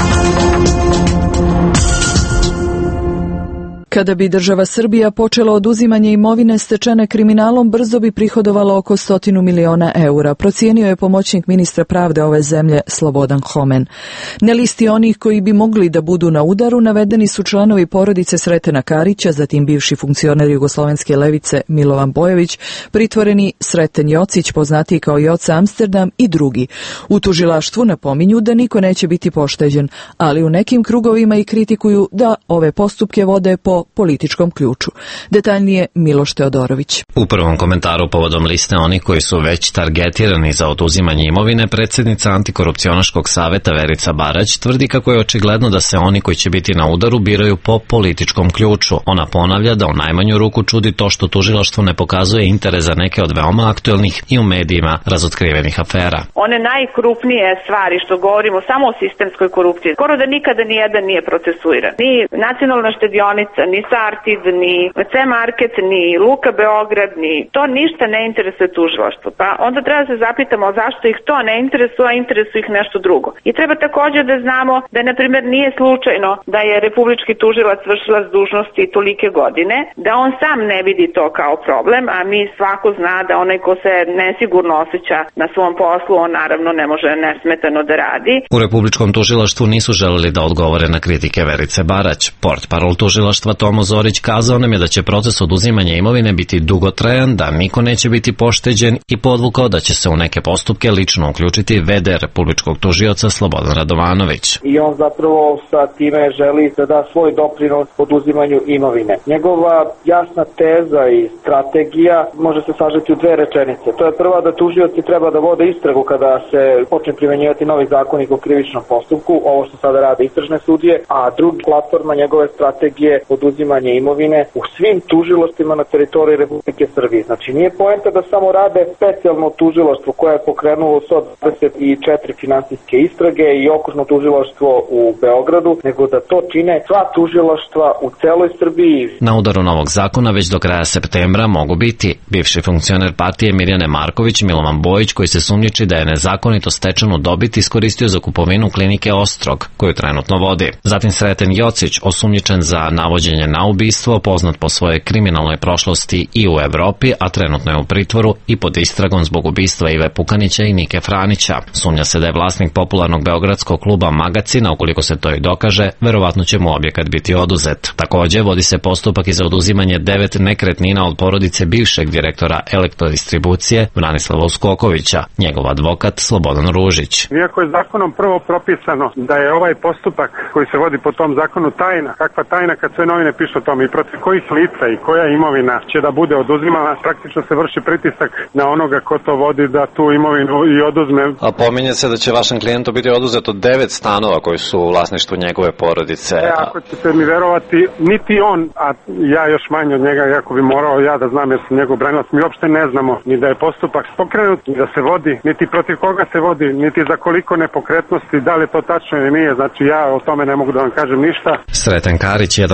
Kada bi država Srbija počela oduzimanje imovine stečene kriminalom, brzo bi prihodovalo oko stotinu miliona eura, procijenio je pomoćnik ministra pravde ove zemlje Slobodan Homen. Na listi onih koji bi mogli da budu na udaru navedeni su članovi porodice Sretena Karića, zatim bivši funkcioner jugoslovenske levice Milovan Bojović, pritvoreni Sreten Jocić, poznatiji kao Joca Amsterdam i drugi. U tužilaštvu napominju da niko neće biti pošteđen, ali u nekim krugovima i kritikuju da ove postupke vode po političkom ključu. Detaljnije Miloš Teodorović. U prvom komentaru povodom liste onih koji su već targetirani za oduzimanje imovine, predsjednica Antikorupcionaškog saveta Verica Barać tvrdi kako je očigledno da se oni koji će biti na udaru biraju po političkom ključu. Ona ponavlja da u najmanju ruku čudi to što tužilaštvo ne pokazuje interes za neke od veoma aktuelnih i u medijima razotkrivenih afera. One najkrupnije stvari što govorimo samo o sistemskoj korupciji, skoro da nikada nijedan nije procesuiran. Ni Nacionalna štedionica, ni Sartid, ni C-Market, ni Luka Beograd, ni to ništa ne interesuje tužilaštvo. Pa onda treba da se zapitamo zašto ih to ne interesuje, a interesuje ih nešto drugo. I treba također da znamo da, na primjer, nije slučajno da je republički tužilac vršilac dužnosti tolike godine, da on sam ne vidi to kao problem, a mi svako zna da onaj ko se nesigurno osjeća na svom poslu, on naravno ne može nesmetano da radi. U republičkom tužilaštvu nisu želeli da odgovore na kritike Verice Barać. Portparol tužilaštva Tomo Zorić kazao nam je da će proces oduzimanja imovine biti dugotrajan, da niko neće biti pošteđen i podvukao da će se u neke postupke lično uključiti ve de republičkog tužioca Slobodan Radovanović. I on zapravo sa time želi da da svoj doprinos oduzimanju imovine. Njegova jasna teza i strategija može se sažeti u dve rečenice. To je prva, da tužioci treba da vode istragu kada se počne primenjivati novi zakonik o krivičnom postupku, ovo što sada rade istražne sudije, a drugi platforma njegove strategije oduzimanje imovine u svim tužilaštvima na teritoriji Republike Srbije. Znači nije poenta da samo rade specijalno tužilaštvo koje je pokrenulo sto dvadeset četiri finansijske istrage i okružno tužilaštvo u Beogradu, nego da to čine sva tužilaštva u celoj Srbiji. Na udaru novog zakona već do kraja septembra mogu biti bivši funkcioner partije Mirjane Marković Milovan Bojić, koji se sumnjiči da je nezakonito stečenu dobit iskoristio za kupovinu klinike Ostrog, koju trenutno vodi. Zatim Sreten Jocić, osumnjičen za navođenje na ubistvo, poznat po svojoj kriminalnoj prošlosti i u Evropi, a trenutno je u pritvoru i pod istragom zbog ubistva Ive Pukanića i Nike Franića. Sumnja se da je vlasnik popularnog beogradskog kluba Magacina, ukoliko se to i dokaže, verovatno će mu objekat biti oduzet. Takođe, vodi se postupak i za oduzimanje devet nekretnina od porodice bivšeg direktora Elektrodistribucije Branislava Uskokovića, njegov advokat Slobodan Ružić. Iako je zakonom prvo propisano da je ovaj postupak koji se vodi po tom zakonu tajna, kakva tajna kad sve novine pišu o tome i protiv kojih lica i koja imovina će da bude oduzimana, praktično se vrši pritisak na onoga ko to vodi da tu imovinu i oduzme. A pominje se da će vašem klijentu biti oduzeto devet stanova koji su u vlasništvu njegove porodice. E, ako ćete mi verovati, niti on, a ja još manje od njega, iako bi morao ja da znam jer sam njegov branilac, mi uopšte ne znamo ni da je postupak pokrenut, ni da se vodi, niti protiv koga se vodi, niti za koliko nepokretnosti, da li je to tačno ili nije, znači ja o tome ne mogu da vam kažem ništa. Sreten Karić, jedan od braće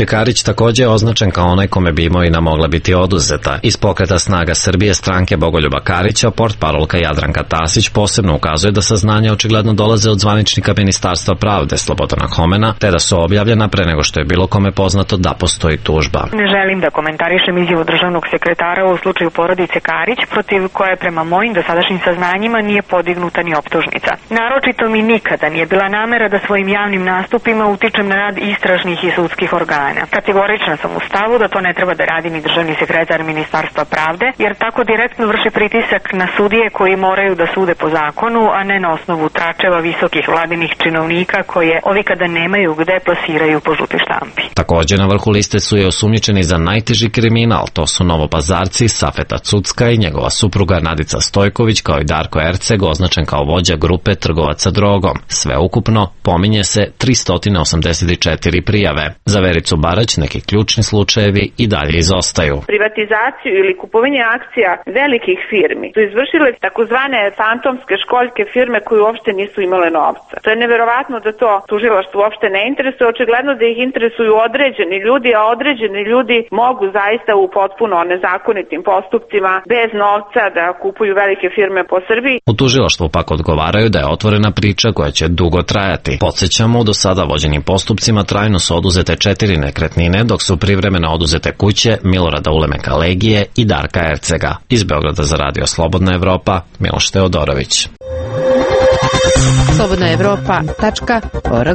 je Karić takođe označen kao onaj kome bi imovina mogla biti oduzeta. Iz Pokreta snaga Srbije stranke Bogoljuba Karića, portparolka Jadranka Tasić posebno ukazuje da saznanja očigledno dolaze od zvaničnika Ministarstva pravde Slobodana Homena, te da su objavljena pre nego što je bilo kome poznato da postoji tužba. Ne želim da komentarišem izjavu državnog sekretara u slučaju porodice Karić, protiv koje prema mojim dosadašnjim saznanjima nije podignuta ni optužnica. Naročito mi nikada nije bila namera da svojim javnim nastupima utičem na rad istražnih i sudskih organa. Kategorična sam u stavu da to ne treba da radi ni državni sekretar Ministarstva pravde, jer tako direktno vrši pritisak na sudije koji moraju da sude po zakonu, a ne na osnovu tračeva visokih vladinih činovnika koje ovi kada nemaju gde plasiraju po žuti štampi. Takođe na vrhu liste su je osumnjičeni za najteži kriminal, to su novopazarci Safeta Cucka i njegova supruga Nadica Stojković, kao i Darko Erceg, označen kao vođa grupe trgovaca drogom. Sve ukupno pominje se tristo osamdeset četiri prijave. Za Vericu Barać neki ključni slučajevi i dalje izostaju. Privatizaciju ili kupovanje akcija velikih firmi su izvršile takozvane fantomske školjke firme koje uopšte nisu imale novca. To je neverovatno da to tužilaštvo uopšte ne interesuje, očigledno da ih interesuju određeni ljudi, a određeni ljudi mogu zaista u potpuno nezakonitim postupcima bez novca da kupuju velike firme po Srbiji. U tužilaštvu pak odgovaraju da je otvorena priča koja će dugo trajati. Podsjećamo, do sada vođenim postupcima trajno su oduzete četiri nekretnine, dok su privremeno oduzete kuće Milorada Ulemeka Legije i Darka Ercega. Iz Beograda za Radio Slobodna Evropa, Miloš Teodorović. slobodna evropa tačka org.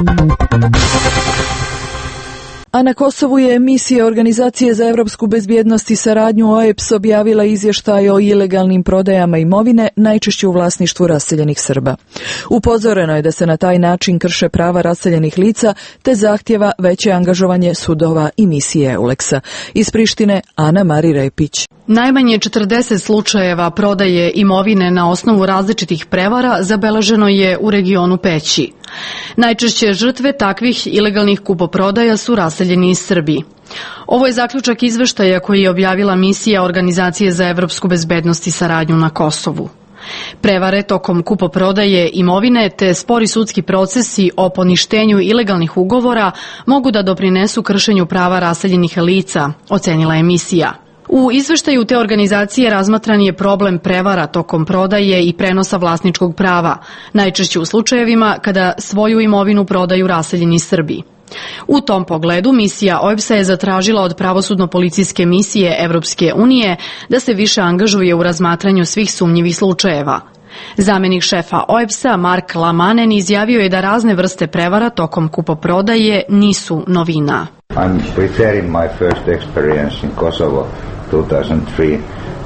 A na Kosovu je misija Organizacije za evropsku bezbjednost i saradnju O E P S objavila izvještaj o ilegalnim prodajama imovine, najčešće u vlasništvu raseljenih Srba. Upozoreno je da se na taj način krše prava raseljenih lica, te zahtjeva veće angažovanje sudova i misije EULEX-a. Iz Prištine, Ana Mari Repić. Najmanje četrdeset slučajeva prodaje imovine na osnovu različitih prevara zabeleženo je u regionu Peći. Najčešće žrtve takvih ilegalnih kupoprodaja su raseljeni iz Srbije. Ovo je zaključak izveštaja koji je objavila misija Organizacije za evropsku bezbednost i saradnju na Kosovu. Prevare tokom kupoprodaje imovine te spori sudski procesi o poništenju ilegalnih ugovora mogu da doprinesu kršenju prava raseljenih lica, ocenila je misija. U izveštaju te organizacije razmatran je problem prevara tokom prodaje i prenosa vlasničkog prava, najčešće u slučajevima kada svoju imovinu prodaju raseljeni Srbi. U tom pogledu misija O E P S-a je zatražila od pravosudno-policijske misije Evropske unije da se više angažuje u razmatranju svih sumnjivih slučajeva. Zamenik šefa O E P S-a Mark Lamanen izjavio je da razne vrste prevara tokom kupoprodaje nisu novina. I'm preparing my first experience in Kosovo two thousand three.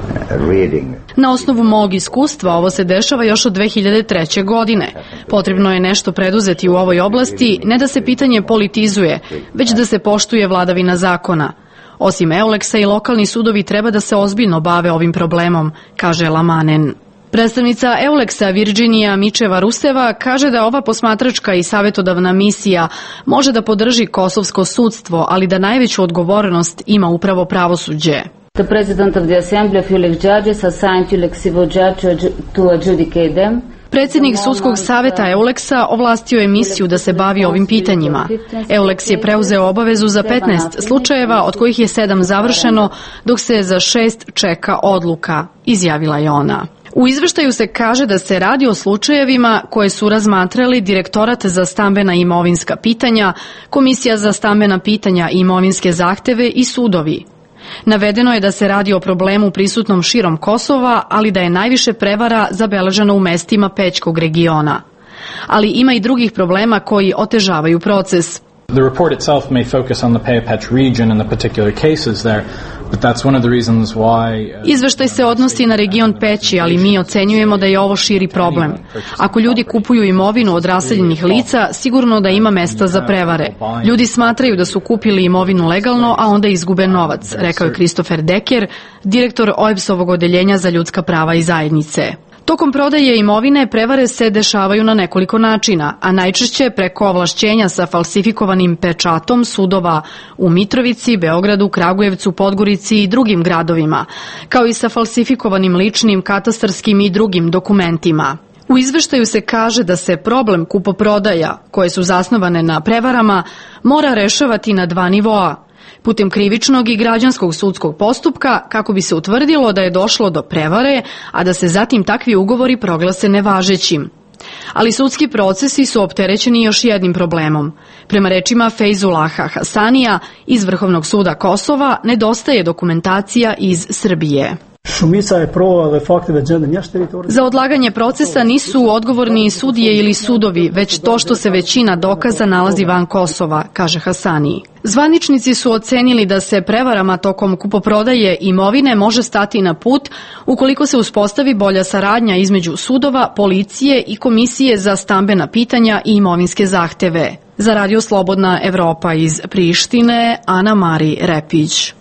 Na osnovu mog iskustva ovo se dešava još od dve hiljade treće. godine. Potrebno je nešto preduzeti u ovoj oblasti, ne da se pitanje politizuje, već da se poštuje vladavina zakona. Osim EULEX-a i lokalni sudovi treba da se ozbiljno bave ovim problemom, kaže Lamanen. Predstavnica EULEX-a Virginija Mičeva-Ruseva kaže da ova posmatračka i savjetodavna misija može da podrži kosovsko sudstvo, ali da najveću odgovornost ima upravo pravosuđe. The President of the Assembly of EULEX judges assigned EULEX civil judge to adjudicate them. Predsjednik Sudskog saveta EULEX-a ovlastio je misiju da se bavi ovim pitanjima. EULEX je preuzeo obavezu za petnaest slučajeva, od kojih je sedam završeno, dok se za šest čeka odluka, izjavila je ona. U izveštaju se kaže da se radi o slučajevima koje su razmatrali Direktorat za stambena i imovinska pitanja, Komisija za stambena pitanja i imovinske zahteve i sudovi. Navedeno je da se radi o problemu prisutnom širom Kosova, ali da je najviše prevara zabeleženo u mestima Pećkog regiona. Ali ima i drugih problema koji otežavaju proces. The report itself may focus on the Payapatch region and the particular cases there, but that's one of the reasons why... Izveštaj se odnosi na region Peći, ali mi ocenjujemo da je ovo širi problem. Ako ljudi kupuju imovinu od raseljenih lica, sigurno da ima mesta za prevare. Ljudi smatraju da su kupili imovinu legalno, a onda izgube novac, rekao je Christopher Decker, direktor O E P S-ovog odeljenja za ljudska prava i zajednice. Tokom prodaje imovine prevare se dešavaju na nekoliko načina, a najčešće preko ovlašćenja sa falsifikovanim pečatom sudova u Mitrovici, Beogradu, Kragujevcu, Podgorici i drugim gradovima, kao i sa falsifikovanim ličnim, katastarskim i drugim dokumentima. U izveštaju se kaže da se problem kupoprodaja, koje su zasnovane na prevarama, mora rešavati na dva nivoa, putem krivičnog i građanskog sudskog postupka, kako bi se utvrdilo da je došlo do prevare, a da se zatim takvi ugovori proglase nevažećim. Ali sudski procesi su opterećeni još jednim problemom. Prema rečima Fejzulaha Hasanija iz Vrhovnog suda Kosova, nedostaje dokumentacija iz Srbije. Za odlaganje procesa nisu odgovorni sudije ili sudovi, već to što se većina dokaza nalazi van Kosova, kaže Hasani. Zvaničnici su ocenili da se prevarama tokom kupoprodaje imovine može stati na put ukoliko se uspostavi bolja saradnja između sudova, policije i Komisije za stambena pitanja i imovinske zahteve. Za Radio Slobodna Evropa iz Prištine, Ana Mari Repić.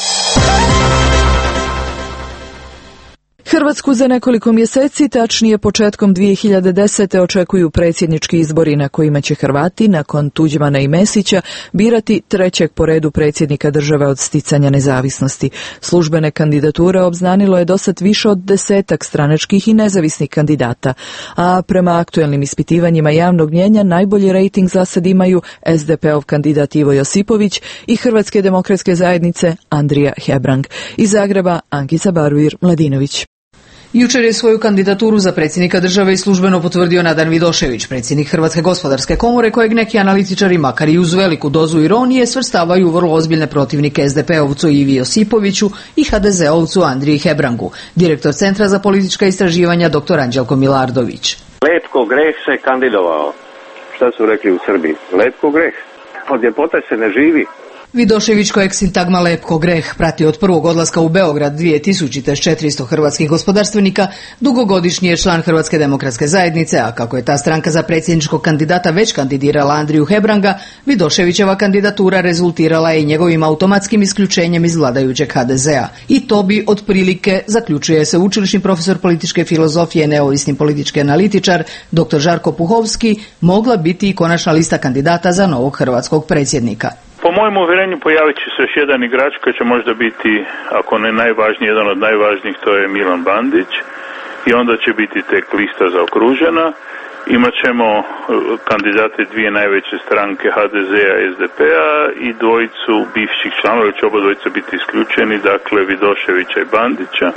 Hrvatsku za nekoliko mjeseci, tačnije početkom dvije hiljade desete. očekuju predsjednički izbori na kojima će Hrvati, nakon Tuđmana i Mesića, birati trećeg po redu predsjednika države od sticanja nezavisnosti. Službene kandidature obznanilo je dosad više od desetak stranačkih i nezavisnih kandidata, a prema aktuelnim ispitivanjima javnog mnijenja najbolji rejting za sad imaju es de pe ov kandidat Ivo Josipović i Hrvatske demokratske zajednice Andrija Hebrang. Iz Zagreba Ankica Barvir Mladinović. Jučer je svoju kandidaturu za predsjednika države i službeno potvrdio Nadan Vidošević, predsjednik Hrvatske gospodarske komore, kojeg neki analitičari, makar i uz veliku dozu ironije, svrstavaju u vrlo ozbiljne protivnike es de pe ovcu Ivi Josipoviću i ha de ze ovcu Andriji Hebrangu. Direktor Centra za politička istraživanja dr. Anđelko Milardović. Letko greh se kandidovao. Šta su rekli u Srbiji? Letko greh. Od ljepote se ne živi. Vidošević, kojeg sintagma Lepko greh prati od prvog odlaska u Beograd dvije tisućite s četiristo hrvatskih gospodarstvenika, dugogodišnji je član Hrvatske demokratske zajednice, a kako je ta stranka za predsjedničkog kandidata već kandidirala Andriju Hebranga, Vidoševićeva kandidatura rezultirala je i njegovim automatskim isključenjem iz vladajućeg ha de zea. I to bi otprilike, zaključuje se učilišni profesor političke filozofije, neovisni politički analitičar dr. Žarko Puhovski, mogla biti i konačna lista kandidata za novog hrvatskog predsjednika. Po mojem uvjerenju pojavit će se još jedan igrač koji će možda biti, ako ne najvažniji, jedan od najvažnijih, to je Milan Bandić, i onda će biti tek lista zaokružena. Imat ćemo kandidate dvije najveće stranke ha de zea i es de pe-a i dvojicu bivših članova, će oba dvojica biti isključeni, dakle Vidoševića i Bandića.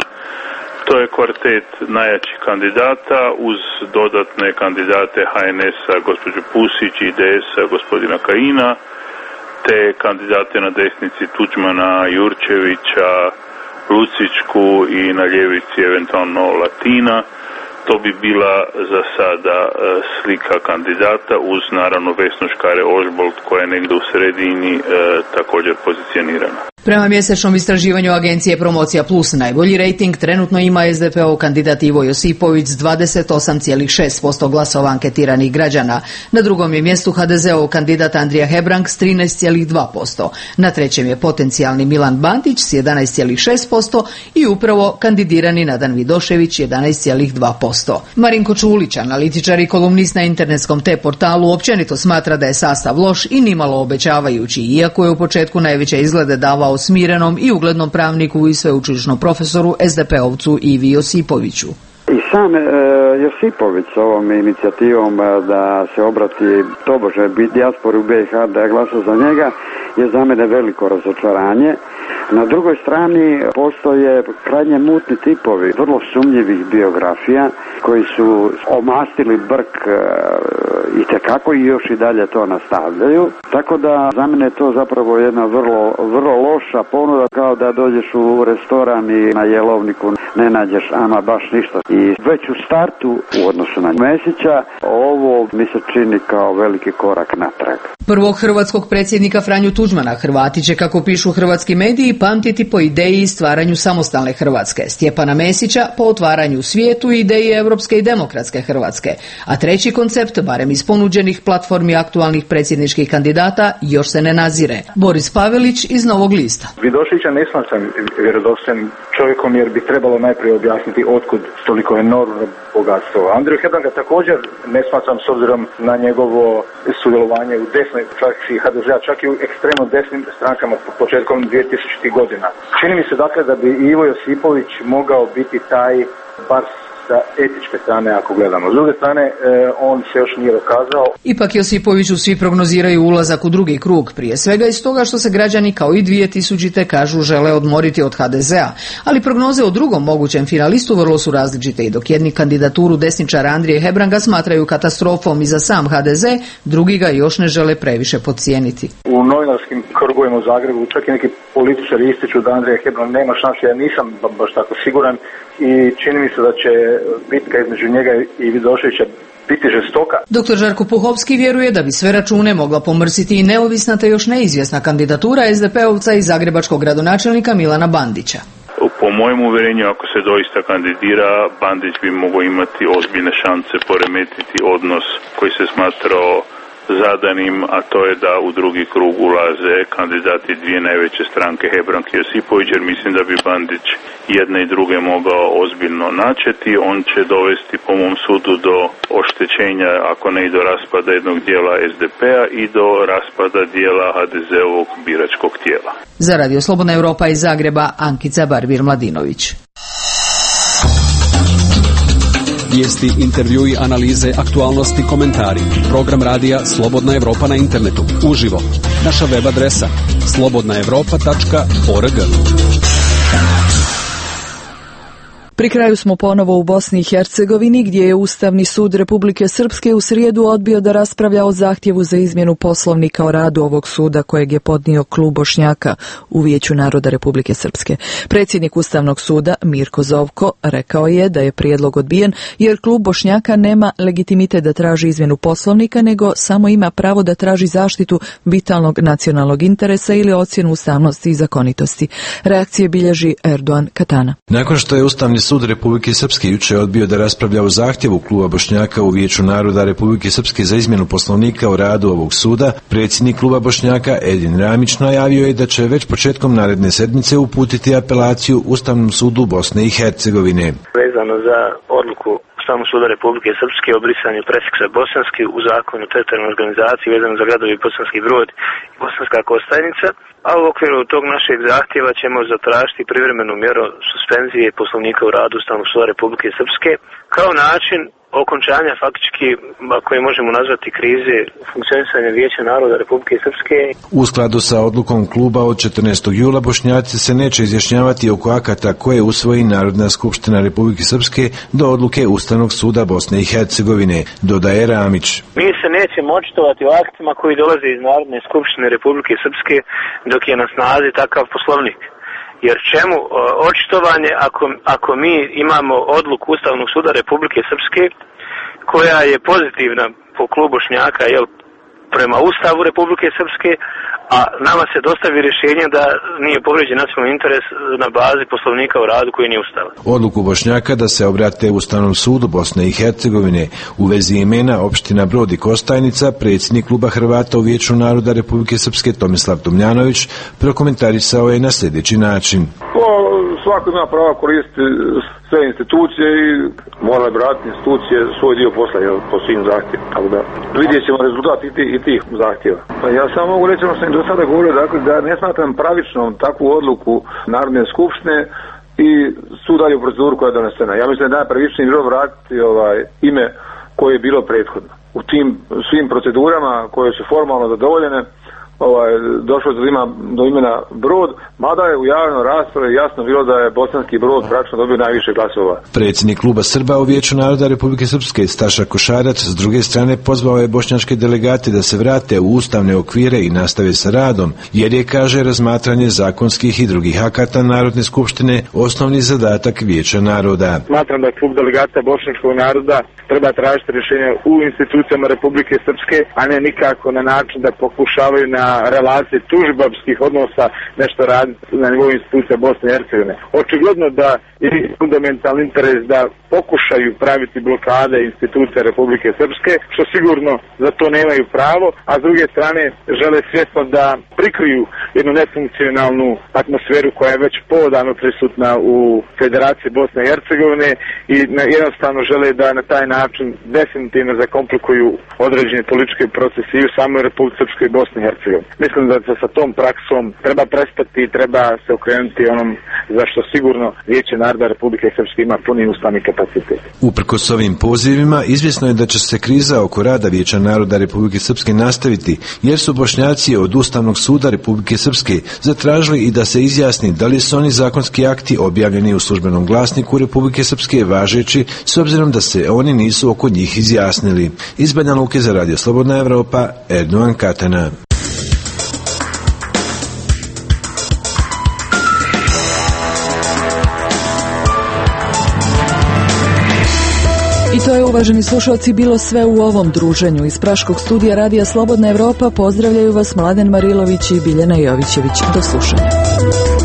To je kvartet najjačih kandidata uz dodatne kandidate ha en es-a, gospođu Pusić, i de es-a, gospodina Kajina, te kandidate na desnici Tuđmana, Jurčevića, Lucičku i na ljevici eventualno Latina. To bi bila za sada slika kandidata uz naravno Vesnu Škare-Ožbolt koja je negdje u sredini e, također pozicionirana. Prema mjesečnom istraživanju agencije Promocija Plus najbolji rejting trenutno ima es de pe ov kandidat Ivo Josipović s dvadeset osam zarez šest posto glasova anketiranih građana. Na drugom je mjestu ha de ze ov kandidat Andrija Hebrang s trinaest zarez dva posto. Na trećem je potencijalni Milan Bandić s jedanaest zarez šest posto i upravo kandidirani Nadan Vidošević jedanaest zarez dva posto. Marinko Čulić, analitičar i kolumnist na internetskom te portalu, općenito smatra da je sastav loš i nimalo obećavajući, iako je u početku najveće izglede davao smirenom i uglednom pravniku i sveučilišnom profesoru es de pe ovcu Ivi Josipoviću. I sam e, Josipović s ovom inicijativom e, da se obrati tobože dijaspori u be i ha da glasa za njega je za mene veliko razočaranje. Na drugoj strani postoje krajnje mutni tipovi vrlo sumnjivih biografija koji su omastili brk e, i tekako i još i dalje to nastavljaju. Tako da za mene je to zapravo jedna vrlo, vrlo loša ponuda, kao da dođeš u restoran i na jelovniku ne nađeš ama baš ništa. I već u startu u odnosu na Mesića ovo mi se čini kao veliki korak natrag. Prvog hrvatskog predsjednika Franju Tuđmana Hrvati će, kako pišu hrvatski mediji, pamtiti po ideji i stvaranju samostalne Hrvatske, Stjepana Mesića po otvaranju svijetu i ideji europske i demokratske Hrvatske, a treći koncept, barem iz ponuđenih platformi aktualnih predsjedničkih kandidata, još se ne nazire. Boris Pavelić iz Novog lista. Vidoševića ne smatram vjerodostojnim čovjekom jer bi trebalo najprije objasniti otkud toliko enormno bogatstvo. Andriju Hebranga također ne smatram s obzirom na njegovo sudjelovanje u desnoj frakciji ha de zea, čak i u ekstremno desnim strankama početkom dvije tisućitih godina. Čini mi se dakle da bi Ivo Josipović mogao biti taj bar sa etičke strane ako gledamo. S druge strane, e, on se još nije dokazao. Ipak Josipoviću svi prognoziraju ulazak u drugi krug, prije svega iz toga što se građani kao i dvije tisućite kažu žele odmoriti od ha de zea, ali prognoze o drugom mogućem finalistu vrlo su različite i dok jedni kandidaturu desničara Andrije Hebranga smatraju katastrofom i za sam ha de ze, drugi ga još ne žele previše podcijeniti. U novinarskim krugovima u Zagrebu čak i neki političari ističu da Andrija Hebrang nema šanse, ja nisam baš tako siguran i čini mi se da će bitka između njega i Vidoševića biti žestoka. Doktor Žarko Puhovski vjeruje da bi sve račune mogla pomrsiti i neovisna te još neizvjesna kandidatura es de pe ovca i zagrebačkog gradonačelnika Milana Bandića. Po mojem uvjerenju, ako se doista kandidira, Bandić bi mogao imati ozbiljne šanse poremetiti odnos koji se smatrao zadanim, a to je da u drugi krug ulaze kandidati dvije najveće stranke, Hebrang i Josipović, jer mislim da bi Bandić jedne i druge mogao ozbiljno načeti. On će dovesti po mom sudu do oštećenja, ako ne i do raspada jednog dijela es de pea i do raspada dijela ha de zeovog biračkog tijela. Za Radio Slobodna Evropa iz Zagreba, Ankica Barbir-Mladinović. Vijesti, intervjui, analize, aktualnosti, komentari. Program radija Slobodna Evropa na internetu. Uživo. Naša web adresa slobodna evropa tačka org. Pri kraju smo ponovo u Bosni i Hercegovini, gdje je Ustavni sud Republike Srpske u srijedu odbio da raspravlja o zahtjevu za izmjenu poslovnika o radu ovog suda kojeg je podnio klub Bošnjaka u Vijeću naroda Republike Srpske. Predsjednik Ustavnog suda Mirko Zovko rekao je da je prijedlog odbijen jer klub Bošnjaka nema legitimitet da traži izmjenu poslovnika, nego samo ima pravo da traži zaštitu vitalnog nacionalnog interesa ili ocjenu ustavnosti i zakonitosti. Reakcije bilježi Erdogan Katana. Nakon što je Ustavni sud Republike Srpske jučer odbio da raspravlja o zahtjevu kluba Bošnjaka u Vijeću naroda Republike Srpske za izmjenu poslovnika o radu ovog suda, predsjednik kluba Bošnjaka Edin Ramić najavio je da će već početkom naredne sedmice uputiti apelaciju Ustavnom sudu Bosne i Hercegovine. Vezano za odluku Ustavnog suda Republike Srpske o brisanju prefiksa bosanski u zakonu o teritorijalnoj organizaciji vezano za gradovi Bosanski Brod i Bosanska Kostajnica, a u okviru tog našeg zahtjeva ćemo zatražiti privremenu mjeru suspenzije poslovnika u radu Ustavnog suda Republike Srpske kao način okončanja faktički, koje možemo nazvati krize funkcionisanja Vijeća naroda Republike Srpske. U skladu sa odlukom kluba od četrnaestog jula Bošnjaci se neće izjašnjavati oko akata koje usvoji Narodna skupština Republike Srpske do odluke Ustavnog suda Bosne i Hercegovine, dodaje Ramić. Mi se nećemo očitovati o aktima koji dolaze iz Narodne skupštine Republike Srpske dok je na snazi takav poslovnik. Jer čemu očitovanje ako, ako mi imamo odluku Ustavnog suda Republike Srpske koja je pozitivna po klubu Bošnjaka, jel, prema Ustavu Republike Srpske, a nama se dostavi rješenje da nije povrijeđen nacionalni interes na bazi poslovnika o radu koji nije ustavan. Odluku Bošnjaka da se obrate Ustavnom sudu Bosne i Hercegovine u vezi imena opština Brod i Kostajnica, predsjednik kluba Hrvata u Vijeću naroda Republike Srpske Tomislav Tomljanović prokomentarisao je na sljedeći način. Svako ima pravo koristiti sve institucije i mora brati institucije svoj dio posla, jel, po svim zahtjevima. Tako da vidjet ćemo rezultat i, i tih zahtjeva. Pa ja samo mogu reći ono što sam do sada govorio, dakle, da ne smatram pravičnom takvu odluku Narodne skupštine i sud dalje u proceduru koja je donesena. Ja mislim da je najpravičniji bilo vratiti ovaj, ime koje je bilo prethodno. U tim svim procedurama koje su formalno zadovoljene, Ovaj, došlo do, ima, do imena Brod, mada je u javnoj raspravi jasno bilo da je Bosanski Brod praktično dobio najviše glasova. Predsjednik kluba Srba u Vijeću naroda Republike Srpske Staša Košarac s druge strane pozvao je bošnjačke delegate da se vrate u ustavne okvire i nastave sa radom, jer je, kaže, razmatranje zakonskih i drugih akata Narodne skupštine osnovni zadatak Vijeća naroda. Smatram da klub delegata bošnjačkog naroda treba tražiti rješenje u institucijama Republike Srpske, a ne nikako na način da pokušavaju na relacije tužbabskih odnosa nešto raditi na nivou institucija Bosne i Hercegovine. Očigledno da je fundamentalni interes da pokušaju praviti blokade institucija Republike Srpske, što sigurno za to nemaju pravo, a s druge strane žele svjesno da prikriju jednu nefunkcionalnu atmosferu koja je već podano prisutna u Federaciji Bosne i Hercegovine i jednostavno žele da na taj način definitivno zakomplikuju određene političke procese i u samoj Republike Srpske i Bosne i Hercegovine. Srbijom. Mislim da se sa tom praksom treba prestati i treba se okrenuti onom za što sigurno Vijeće naroda Republike Srpske ima puni ustavni kapacitet. Uprkos ovim pozivima, izvjesno je da će se kriza oko rada Vijeća naroda Republike Srpske nastaviti, jer su Bošnjaci od Ustavnog suda Republike Srpske zatražili i da se izjasni da li su oni zakonski akti objavljeni u službenom glasniku Republike Srpske važeći, s obzirom da se oni nisu oko njih izjasnili. Iz Banja Luke za Radio Slobodna Evropa, Erdogan Katana. I to je, uvaženi slušalci, bilo sve u ovom druženju. Iz Praškog studija Radija Slobodna Evropa pozdravljaju vas Mladen Marilović i Biljana Jovićević. Do slušanja.